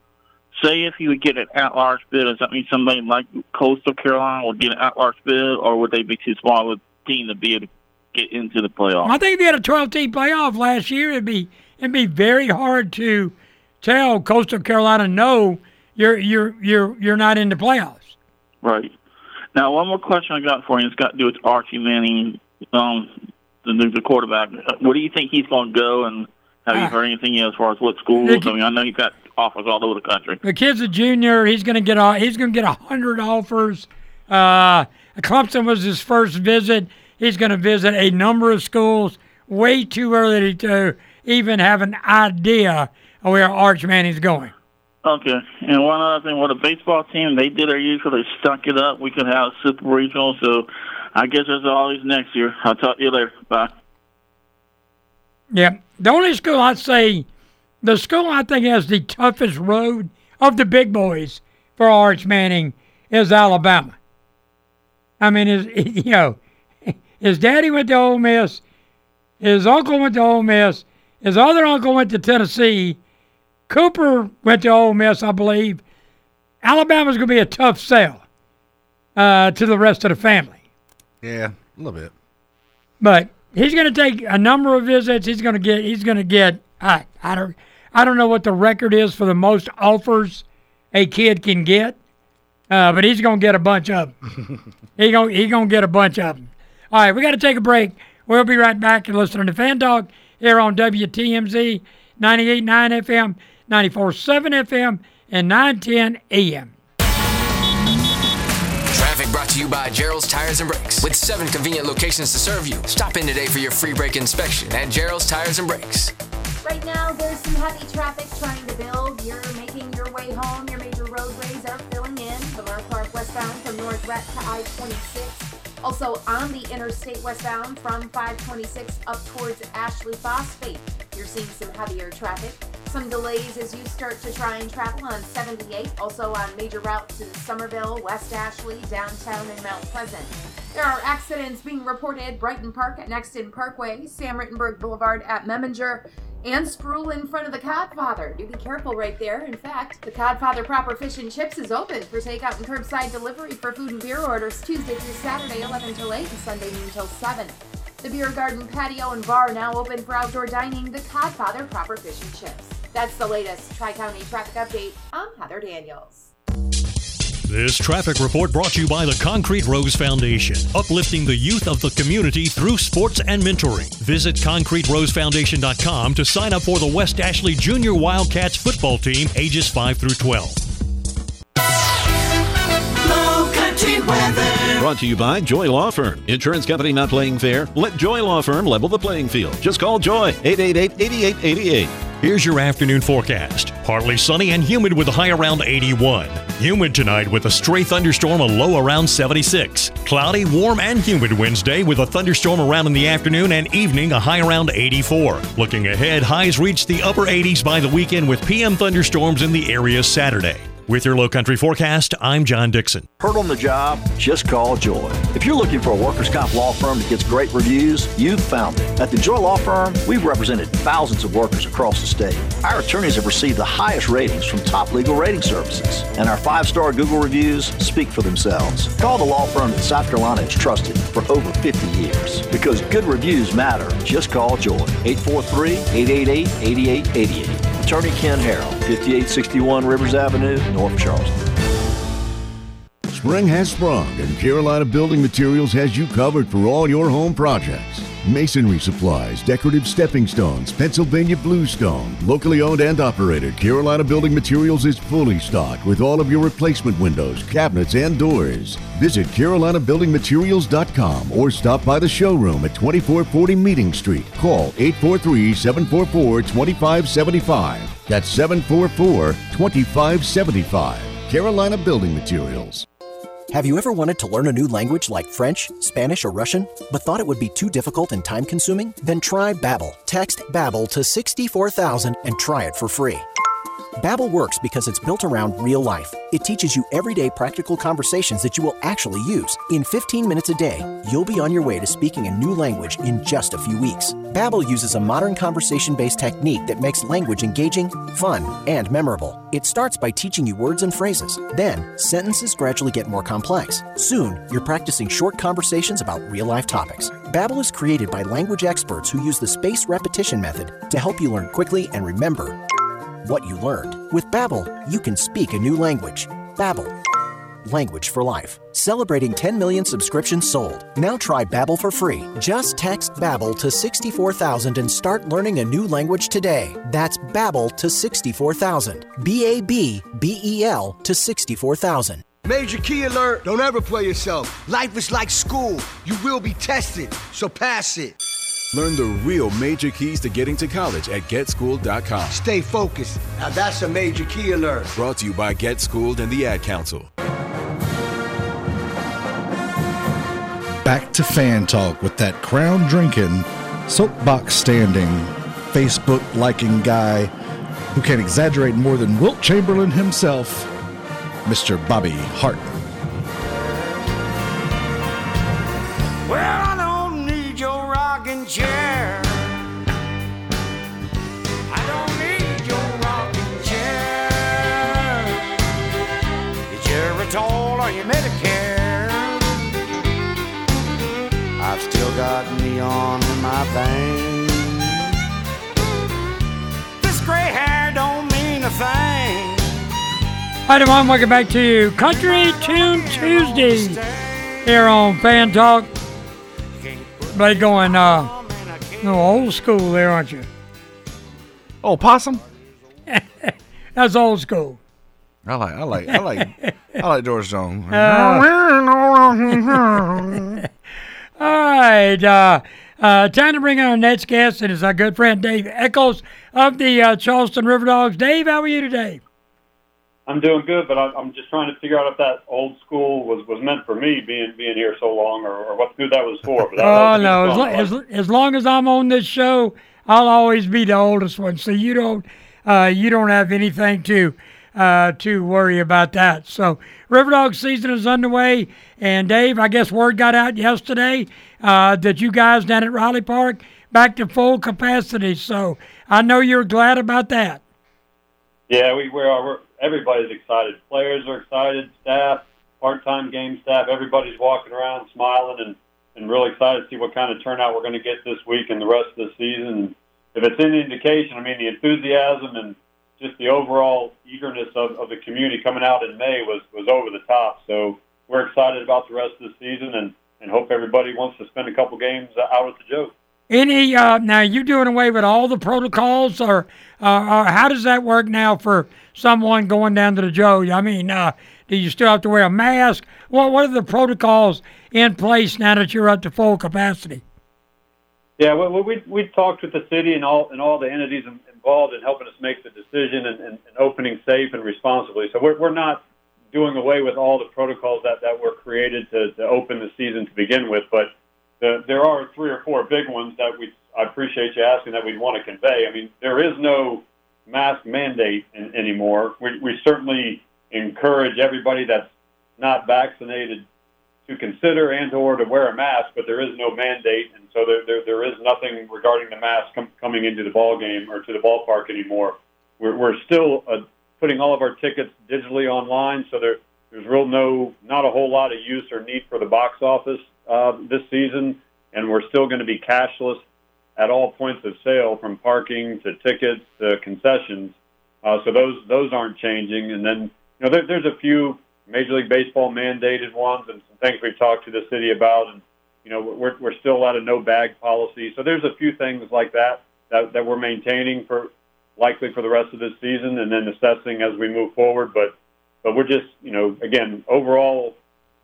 So, say if you would get an at-large bid, does that mean somebody like Coastal Carolina would get an at-large bid, or would they be too small of a team to be able to get into the playoff? I think if you had a twelve-team playoff last year, it'd be it'd be very hard to tell Coastal Carolina no, you're you're you're you're not in the playoffs. Right. Now, one more question I got for you. It's got to do with Archie Manning, um, the, the quarterback. Where do you think he's going to go, and have uh, you heard anything as far as what schools? The, I mean, I know he's got offers all over the country. The kid's a junior. He's going to get a, he's going to get a hundred offers. Uh, Clemson was his first visit. He's going to visit a number of schools. Way too early to even have an idea of where Arch Manning's going. Okay, and one other thing, with a baseball team, they did their usual, they stuck it up. We could have a Super Regional, so I guess there's always next year. I'll talk to you later. Bye. Yeah, the only school I'd say, the school I think has the toughest road of the big boys for Arch Manning is Alabama. I mean, his, you know, his daddy went to Ole Miss, his uncle went to Ole Miss, his other uncle went to Tennessee, Cooper went to Ole Miss, I believe. Alabama's going to be a tough sell uh, to the rest of the family. Yeah, a little bit. But he's going to take a number of visits. He's going to get. He's going to get. I I don't. I don't know what the record is for the most offers a kid can get, uh, but he's going to get a bunch of them. he going he going to get a bunch of them. All right, we got to take a break. We'll be right back and listening to Fan Talk here on W T M Z ninety-eight point nine F M. ninety-four point seven F M and nine ten A M. Traffic brought to you by Gerald's Tires and Brakes. With seven convenient locations to serve you. Stop in today for your free brake inspection at Gerald's Tires and Brakes. Right now, there's some heavy traffic trying to build. You're making your way home. Your major roadways are filling in. Lamar Park westbound from North Rhett to I twenty-six. Also on the interstate westbound from five twenty-six up towards Ashley Phosphate. You're seeing some heavier traffic. Some delays as you start to try and travel on seventy-eight. Also on major routes to Somerville, West Ashley, downtown, and Mount Pleasant. There are accidents being reported. Brighton Park at Nexton Parkway, Sam Rittenberg Boulevard at Meminger, and Sproul in front of the Codfather. Do be careful right there. In fact, the Codfather Proper Fish and Chips is open for takeout and curbside delivery for food and beer orders Tuesday through Saturday, eleven till eight, and Sunday noon till seven. The Beer Garden Patio and Bar now open for outdoor dining. The Codfather Proper Fish and Chips. That's the latest Tri-County traffic update. I'm Heather Daniels. This traffic report brought to you by the Concrete Rose Foundation, uplifting the youth of the community through sports and mentoring. Visit concrete rose foundation dot com to sign up for the West Ashley Junior Wildcats football team, ages five through twelve. Low country weather. Brought to you by Joy Law Firm. Insurance company not playing fair? Let Joy Law Firm level the playing field. Just call Joy, eight eight eight, eight eight eight eight. Here's your afternoon forecast. Partly sunny and humid with a high around eighty-one. Humid tonight with a stray thunderstorm, a low around seventy-six. Cloudy, warm, and humid Wednesday with a thunderstorm around in the afternoon and evening, a high around eighty-four. Looking ahead, highs reach the upper eighties by the weekend with P M thunderstorms in the area Saturday. With your Low Country forecast, I'm John Dixon. Hurt on the job? Just call Joy. If you're looking for a workers' comp law firm that gets great reviews, you've found it. At the Joy Law Firm, we've represented thousands of workers across the state. Our attorneys have received the highest ratings from top legal rating services, and our five-star Google reviews speak for themselves. Call the law firm that South Carolina has trusted for over fifty years. Because good reviews matter, just call Joy. eight four three, eight eight eight, eight eight eight eight. Attorney Ken Harrell, fifty-eight sixty-one Rivers Avenue, North Charleston. Spring has sprung, and Carolina Building Materials has you covered for all your home projects. Masonry supplies, decorative stepping stones, Pennsylvania bluestone. Locally owned and operated, Carolina Building Materials is fully stocked with all of your replacement windows, cabinets, and doors. Visit carolina building materials dot com or stop by the showroom at twenty-four forty Meeting Street. Call eight four three, seven four four, two five seven five. That's seven four four, two five seven five. Carolina Building Materials. Have you ever wanted to learn a new language like French, Spanish, or Russian, but thought it would be too difficult and time-consuming? Then try Babbel. Text Babbel to sixty-four thousand and try it for free. Babbel works because it's built around real life. It teaches you everyday practical conversations that you will actually use. In fifteen minutes a day, you'll be on your way to speaking a new language in just a few weeks. Babbel uses a modern conversation-based technique that makes language engaging, fun, and memorable. It starts by teaching you words and phrases. Then, sentences gradually get more complex. Soon, you're practicing short conversations about real-life topics. Babbel is created by language experts who use the spaced repetition method to help you learn quickly and remember what you learned. With Babbel, you can speak a new language. Babbel, language for life. Celebrating ten million subscriptions sold. Now try Babbel for free. Just text Babbel to sixty-four thousand and start learning a new language today. That's Babbel to sixty-four thousand. B A B B E L to sixty-four thousand. Major key alert. Don't ever play yourself. Life is like school. You will be tested, so pass it. Learn the real major keys to getting to college at get schooled dot com. Stay focused. Now that's a major key alert. Brought to you by Get Schooled and the Ad Council. Back to Fan Talk with that crown drinking, soapbox standing, Facebook liking guy who can exaggerate more than Wilt Chamberlain himself, Mister Bobby Harton. Well, I don't need your rocking chair. I don't need your rocking chair. It's your Geritol or your Medicare. I've still got neon in my veins. This gray hair don't mean a thing. Hi, everyone. Welcome back to Country Tune Tuesday here on Fan Talk. They going uh, no old school there, aren't you? Oh, possum. That's old school. I like, I like, I like, I like George Jones. Uh, all right, uh, uh, time to bring on our next guest. It is our good friend Dave Eccles of the uh, Charleston River Dogs. Dave, how are you today? I'm doing good, but I'm just trying to figure out if that old school was, was meant for me, being being here so long, or, or what good that was for. But that, oh, that no. As, fun, lo- as, as long as I'm on this show, I'll always be the oldest one. So you don't uh, you don't have anything to uh, to worry about that. So River Dog season is underway. And, Dave, I guess word got out yesterday uh, that you guys down at Riley Park back to full capacity. So I know you're glad about that. Yeah, we, we are. We're, everybody's excited. Players are excited, staff, part-time game staff. Everybody's walking around smiling and, and really excited to see what kind of turnout we're going to get this week and the rest of the season. And if it's any indication, I mean, the enthusiasm and just the overall eagerness of, of the community coming out in May was, was over the top. So we're excited about the rest of the season and, and hope everybody wants to spend a couple games out at the Joe. Any uh, now you doing away with all the protocols, or, uh, or how does that work now for someone going down to the Joe? I mean, uh, do you still have to wear a mask? What what are the protocols in place now that you're up to full capacity? Yeah, well, we we talked with the city and all and all the entities involved in helping us make the decision and, and, and opening safe and responsibly. So we're we're not doing away with all the protocols that, that were created to, to open the season to begin with, but the, there are three or four big ones that we I appreciate you asking that we'd want to convey. I mean, there is no mask mandate in, anymore. We, we certainly encourage everybody that's not vaccinated to consider and or to wear a mask, but there is no mandate, and so there there, there is nothing regarding the mask com- coming into the ball game or to the ballpark anymore. We're, we're still uh, putting all of our tickets digitally online, so there there's real no not a whole lot of use or need for the box office uh, this season, and we're still going to be cashless at all points of sale, from parking to tickets to concessions. Uh, so those those aren't changing, and then you know there, there's a few Major League Baseball mandated ones and some things we've talked to the city about, and you know we're we're still at a no bag policy. So there's a few things like that that, that we're maintaining for likely for the rest of this season, and then assessing as we move forward. But but we're just you know again overall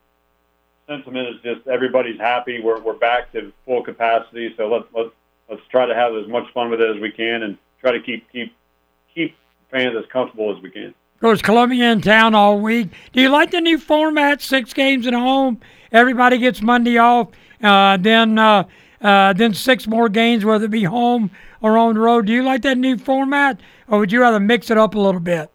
sentiment is just everybody's happy. We're we're back to full capacity. So let's let's let's try to have as much fun with it as we can, and try to keep keep keep fans as comfortable as we can. Of course, Columbia in town all week. Do you like the new format, six games at home? Everybody gets Monday off, uh, then uh, uh, then six more games, whether it be home or on the road. Do you like that new format, or would you rather mix it up a little bit?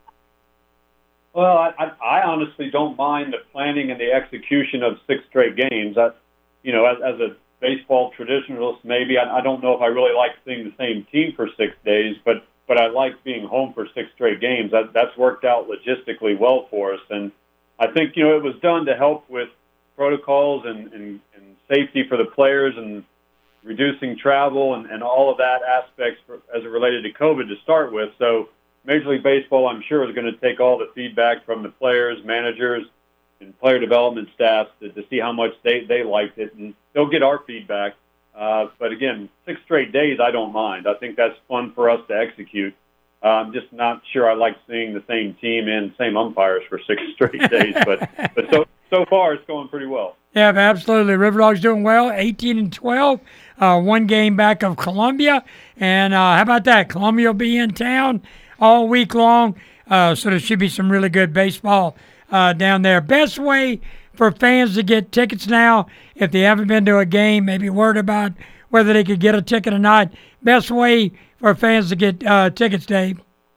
Well, I, I, I honestly don't mind the planning and the execution of six straight games. I, you know, as, as a baseball traditionalist, maybe I, I don't know if I really like seeing the same team for six days, but but I like being home for six straight games. That, that's worked out logistically well for us. And I think, you know, it was done to help with protocols and, and, and safety for the players and reducing travel and, and all of that aspects for, as it related to COVID to start with. So Major League Baseball, I'm sure, is going to take all the feedback from the players, managers, and player development staffs to, to see how much they, they liked it. And they'll get our feedback. Uh, but again, six straight days, I don't mind. I think that's fun for us to execute. Uh, I'm just not sure I like seeing the same team and same umpires for six straight days. But but so so far, it's going pretty well. Yeah, absolutely. River Dogs doing well, eighteen and twelve, uh, one game back of Columbia. And uh, how about that? Columbia will be in town all week long, uh, so there should be some really good baseball uh, down there. Best way for fans to get tickets now, if they haven't been to a game, maybe worried about whether they could get a ticket or not. Best way for fans to get uh, tickets, Dave?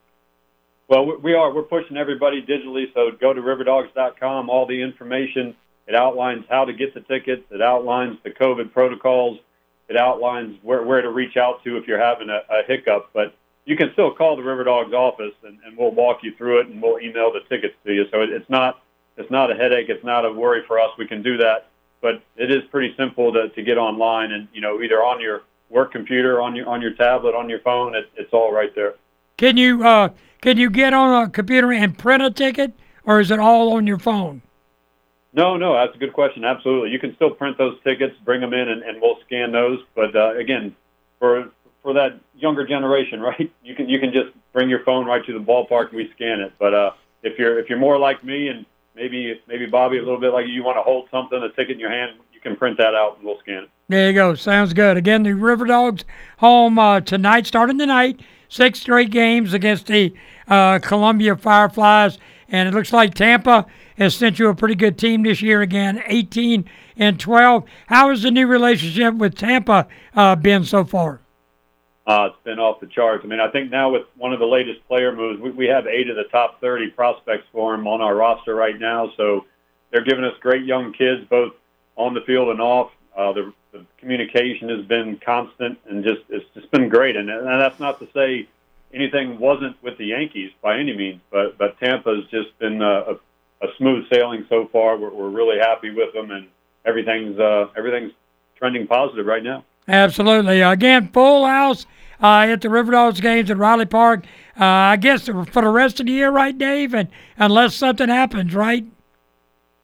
Well, we are. We're pushing everybody digitally, so go to river dogs dot com. All the information. It outlines how to get the tickets. It outlines the COVID protocols. It outlines where, where to reach out to if you're having a, a hiccup. But you can still call the River Dogs office, and, and we'll walk you through it, and we'll email the tickets to you. So it, it's not It's not a headache. It's not a worry for us. We can do that, but it is pretty simple to, to get online, and you know, either on your work computer, on your on your tablet, on your phone. It, it's all right there. Can you uh, can you get on a computer and print a ticket, or is it all on your phone? No, no, that's a good question. Absolutely, you can still print those tickets, bring them in, and, and we'll scan those. But uh, again, for for that younger generation, right? You can you can just bring your phone right to the ballpark and we scan it. But uh, if you're if you're more like me and Maybe, maybe Bobby, a little bit like you want to hold something, a ticket in your hand, you can print that out and we'll scan it. There you go. Sounds good. Again, the River Dogs home uh, tonight, starting tonight, six straight games against the uh, Columbia Fireflies. And it looks like Tampa has sent you a pretty good team this year again, eighteen and twelve. How has the new relationship with Tampa uh, been so far? Uh, it's been off the charts. I mean, I think now with one of the latest player moves, we, we have eight of the top thirty prospects for them on our roster right now. So they're giving us great young kids, both on the field and off. Uh, the, the communication has been constant, and just it's just been great. And, and that's not to say anything wasn't with the Yankees by any means, but but Tampa's just been a, a, a smooth sailing so far. We're, we're really happy with them, and everything's uh, everything's trending positive right now. Absolutely. Again, full house uh, at the River Dogs games at Riley Park. Uh, I guess for the rest of the year, right, Dave? And unless something happens, right?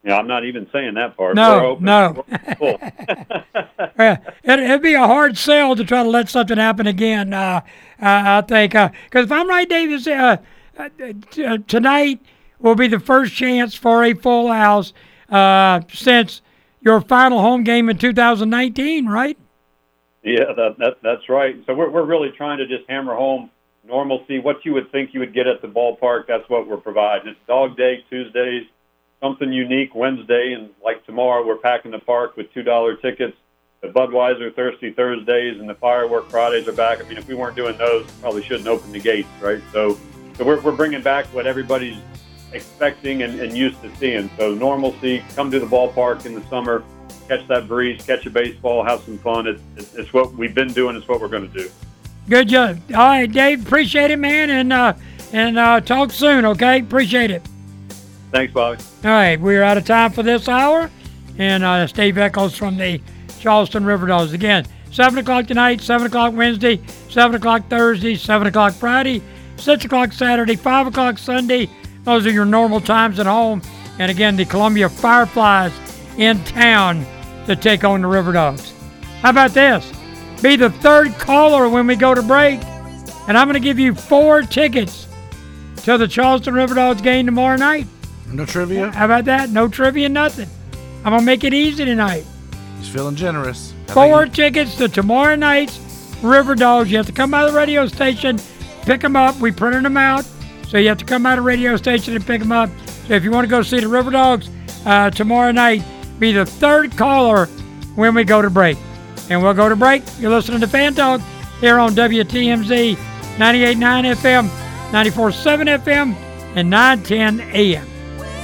Yeah, I'm not even saying that part. No, We're open. no. We're full. Yeah, it, it'd be a hard sell to try to let something happen again, uh, uh, I think. Because uh, if I'm right, Davis, uh, uh, t- tonight will be the first chance for a full house uh, since your final home game in two thousand nineteen, right? Yeah, that, that that's right. So we're we're really trying to just hammer home normalcy. What you would think you would get at the ballpark, that's what we're providing. It's Dog Day Tuesdays, something unique Wednesday, and like tomorrow we're packing the park with two dollar tickets. The Budweiser Thirsty Thursdays and the Firework Fridays are back. I mean, if we weren't doing those, probably shouldn't open the gates, right? So, so we're we're bringing back what everybody's expecting and, and used to seeing. So normalcy, come to the ballpark in the summer, catch that breeze, catch a baseball, have some fun. It's, it's, it's what we've been doing. It's what we're going to do. Good job. All right, Dave, appreciate it, man, and uh, and uh, talk soon, okay? Appreciate it. Thanks, Bobby. All right, we're out of time for this hour, and uh, Steve Eccles from the Charleston River Dogs. Again, seven o'clock tonight, seven o'clock Wednesday, seven o'clock Thursday, seven o'clock Friday, six o'clock Saturday, five o'clock Sunday. Those are your normal times at home. And again, the Columbia Fireflies in town to take on the River Dogs. How about this? Be the third caller when we go to break, and I'm going to give you four tickets to the Charleston River Dogs game tomorrow night. No trivia? How about that? No trivia, nothing. I'm going to make it easy tonight. He's feeling generous. Four tickets to tomorrow night's River Dogs. You have to come by the radio station, pick them up. We printed them out, so you have to come by the radio station and pick them up. So if you want to go see the River Dogs uh, tomorrow night, be the third caller when we go to break. And we'll go to break. You're listening to Fan Talk here on W T M Z ninety-eight point nine F M, ninety-four point seven F M, and nine ten A M.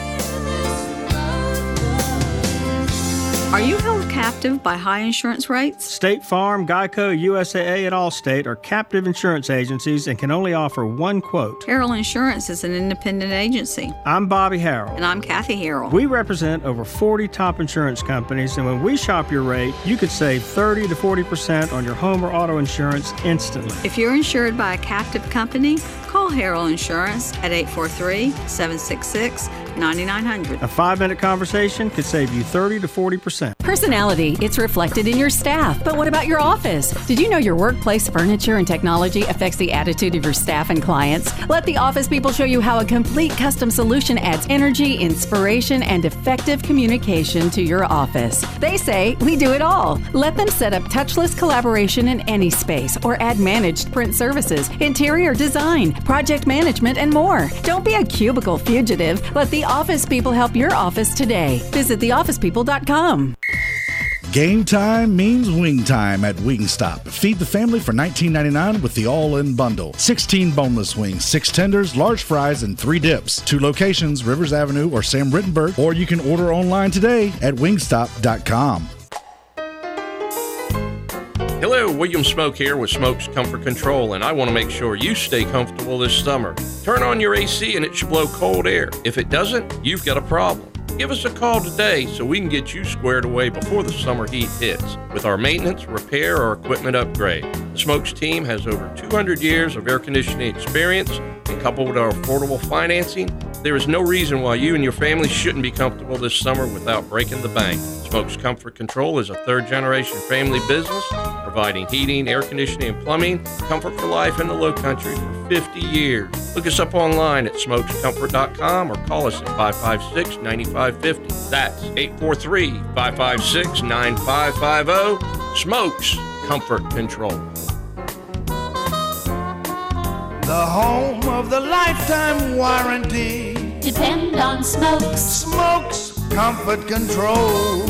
Are you held captive by high insurance rates? State Farm, Geico, U S A A, and Allstate are captive insurance agencies and can only offer one quote. Harrell Insurance is an independent agency. I'm Bobby Harrell. And I'm Kathy Harrell. We represent over forty top insurance companies, and when we shop your rate, you could save thirty to forty percent on your home or auto insurance instantly. If you're insured by a captive company, call Harrell Insurance at eight four three, seven six six, nine nine zero zero. A five-minute conversation could save you thirty to forty percent. Personality, it's reflected in your staff. But what about your office? Did you know your workplace furniture and technology affects the attitude of your staff and clients? Let the office people show you how a complete custom solution adds energy, inspiration, and effective communication to your office. They say, we do it all. Let them set up touchless collaboration in any space or add managed print services, interior design, project management, and more. Don't be a cubicle fugitive. Let the office people help your office today. Visit the office people dot com. Game time means wing time at Wingstop. Feed the family for nineteen ninety-nine with the all-in bundle. sixteen boneless wings, six tenders, large fries, and three dips. Two locations, Rivers Avenue or Sam Rittenberg, or you can order online today at wingstop dot com. Hello, William Smoke here with Smoke's Comfort Control, and I want to make sure you stay comfortable this summer. Turn on your A C and it should blow cold air. If it doesn't, you've got a problem. Give us a call today so we can get you squared away before the summer heat hits with our maintenance, repair, or equipment upgrade. The Smokes team has over two hundred years of air conditioning experience, and coupled with our affordable financing, there is no reason why you and your family shouldn't be comfortable this summer without breaking the bank. Smokes Comfort Control is a third-generation family business providing heating, air conditioning, and plumbing, comfort for life in the Low Country for fifty years. Look us up online at smokes comfort dot com or call us at five five six, nine five five zero. That's eight four three, five five six, nine five five zero. Smokes Comfort Control. The home of the lifetime warranty. Depend on Smokes. Smokes Comfort Control.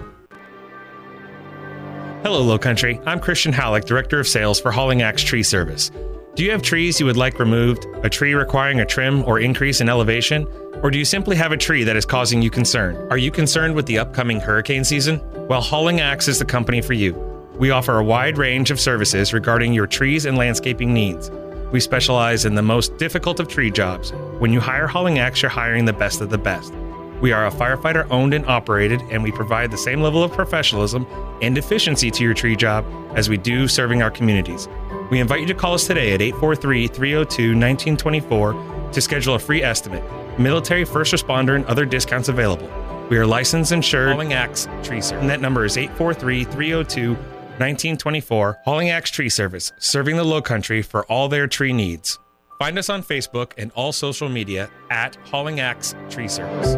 Hello, Low Country. I'm Christian Halleck, Director of Sales for Hauling Axe Tree Service. Do you have trees you would like removed, a tree requiring a trim or increase in elevation? Or do you simply have a tree that is causing you concern? Are you concerned with the upcoming hurricane season? Well, Hauling Axe is the company for you. We offer a wide range of services regarding your trees and landscaping needs. We specialize in the most difficult of tree jobs. When you hire Hauling Axe, you're hiring the best of the best. We are a firefighter owned and operated, and we provide the same level of professionalism and efficiency to your tree job as we do serving our communities. We invite you to call us today at eight four three, three zero two, one nine two four to schedule a free estimate. Military, first responder, and other discounts available. We are licensed and insured Hauling Axe Tree Service. And that number is eight four three, three oh two, one nine two four. Hauling Axe Tree Service, serving the Lowcountry for all their tree needs. Find us on Facebook and all social media at Hauling Axe Tree Service.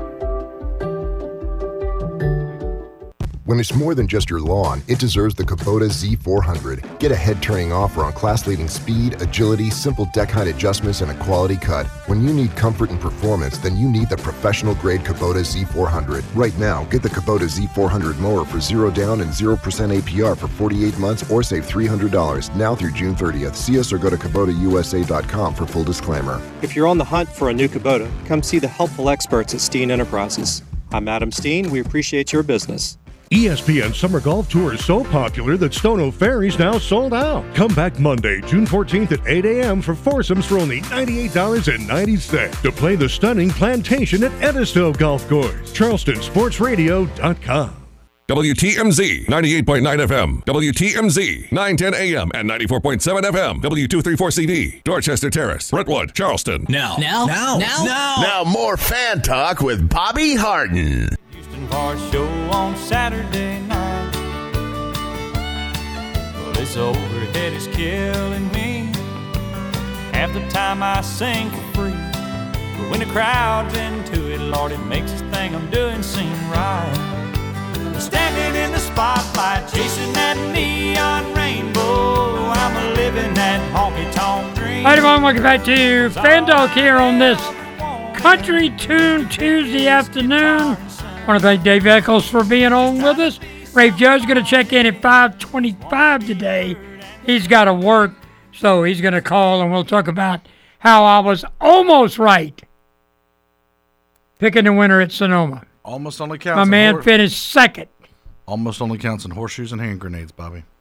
When it's more than just your lawn, it deserves the Kubota Z four hundred. Get a head-turning offer on class-leading speed, agility, simple deck height adjustments, and a quality cut. When you need comfort and performance, then you need the professional-grade Kubota Z four hundred. Right now, get the Kubota Z four hundred mower for zero down and zero percent A P R for forty-eight months or save three hundred dollars now through June thirtieth. See us or go to Kubota U S A dot com for full disclaimer. If you're on the hunt for a new Kubota, come see the helpful experts at Steen Enterprises. I'm Adam Steen. We appreciate your business. E S P N Summer Golf Tour is so popular that Stono Ferry's now sold out. Come back Monday, June fourteenth at eight a.m. for foursomes for only ninety-eight dollars and ninety cents to play the stunning Plantation at Edisto Golf Course. Charleston Sports Radio dot com. W T M Z ninety-eight point nine F M, W T M Z nine ten A M and ninety-four point seven F M, W two thirty-four C D, Dorchester Terrace, Brentwood, Charleston. Now, now, now, now, now, now more Fan Talk with Bobby Harden. Bar show on Saturday night. Well, this overhead is killing me. Half the time I sing for free, but when the crowd's into it, Lord, it makes this thing I'm doing seem right. Standing in the spotlight, chasing that neon rainbow, I'm a living that honky-tonk dream. Hi, everyone. Welcome back to Fan Talk here on this Country Tune Tuesday afternoon. I want to thank Dave Eccles for being on with us. Rafe Joe's going to check in at five twenty-five today. He's got to work, so he's going to call, and we'll talk about how I was almost right picking the winner at Sonoma. Almost only counts. My man hor- finished second. Almost only counts in horseshoes and hand grenades, Bobby.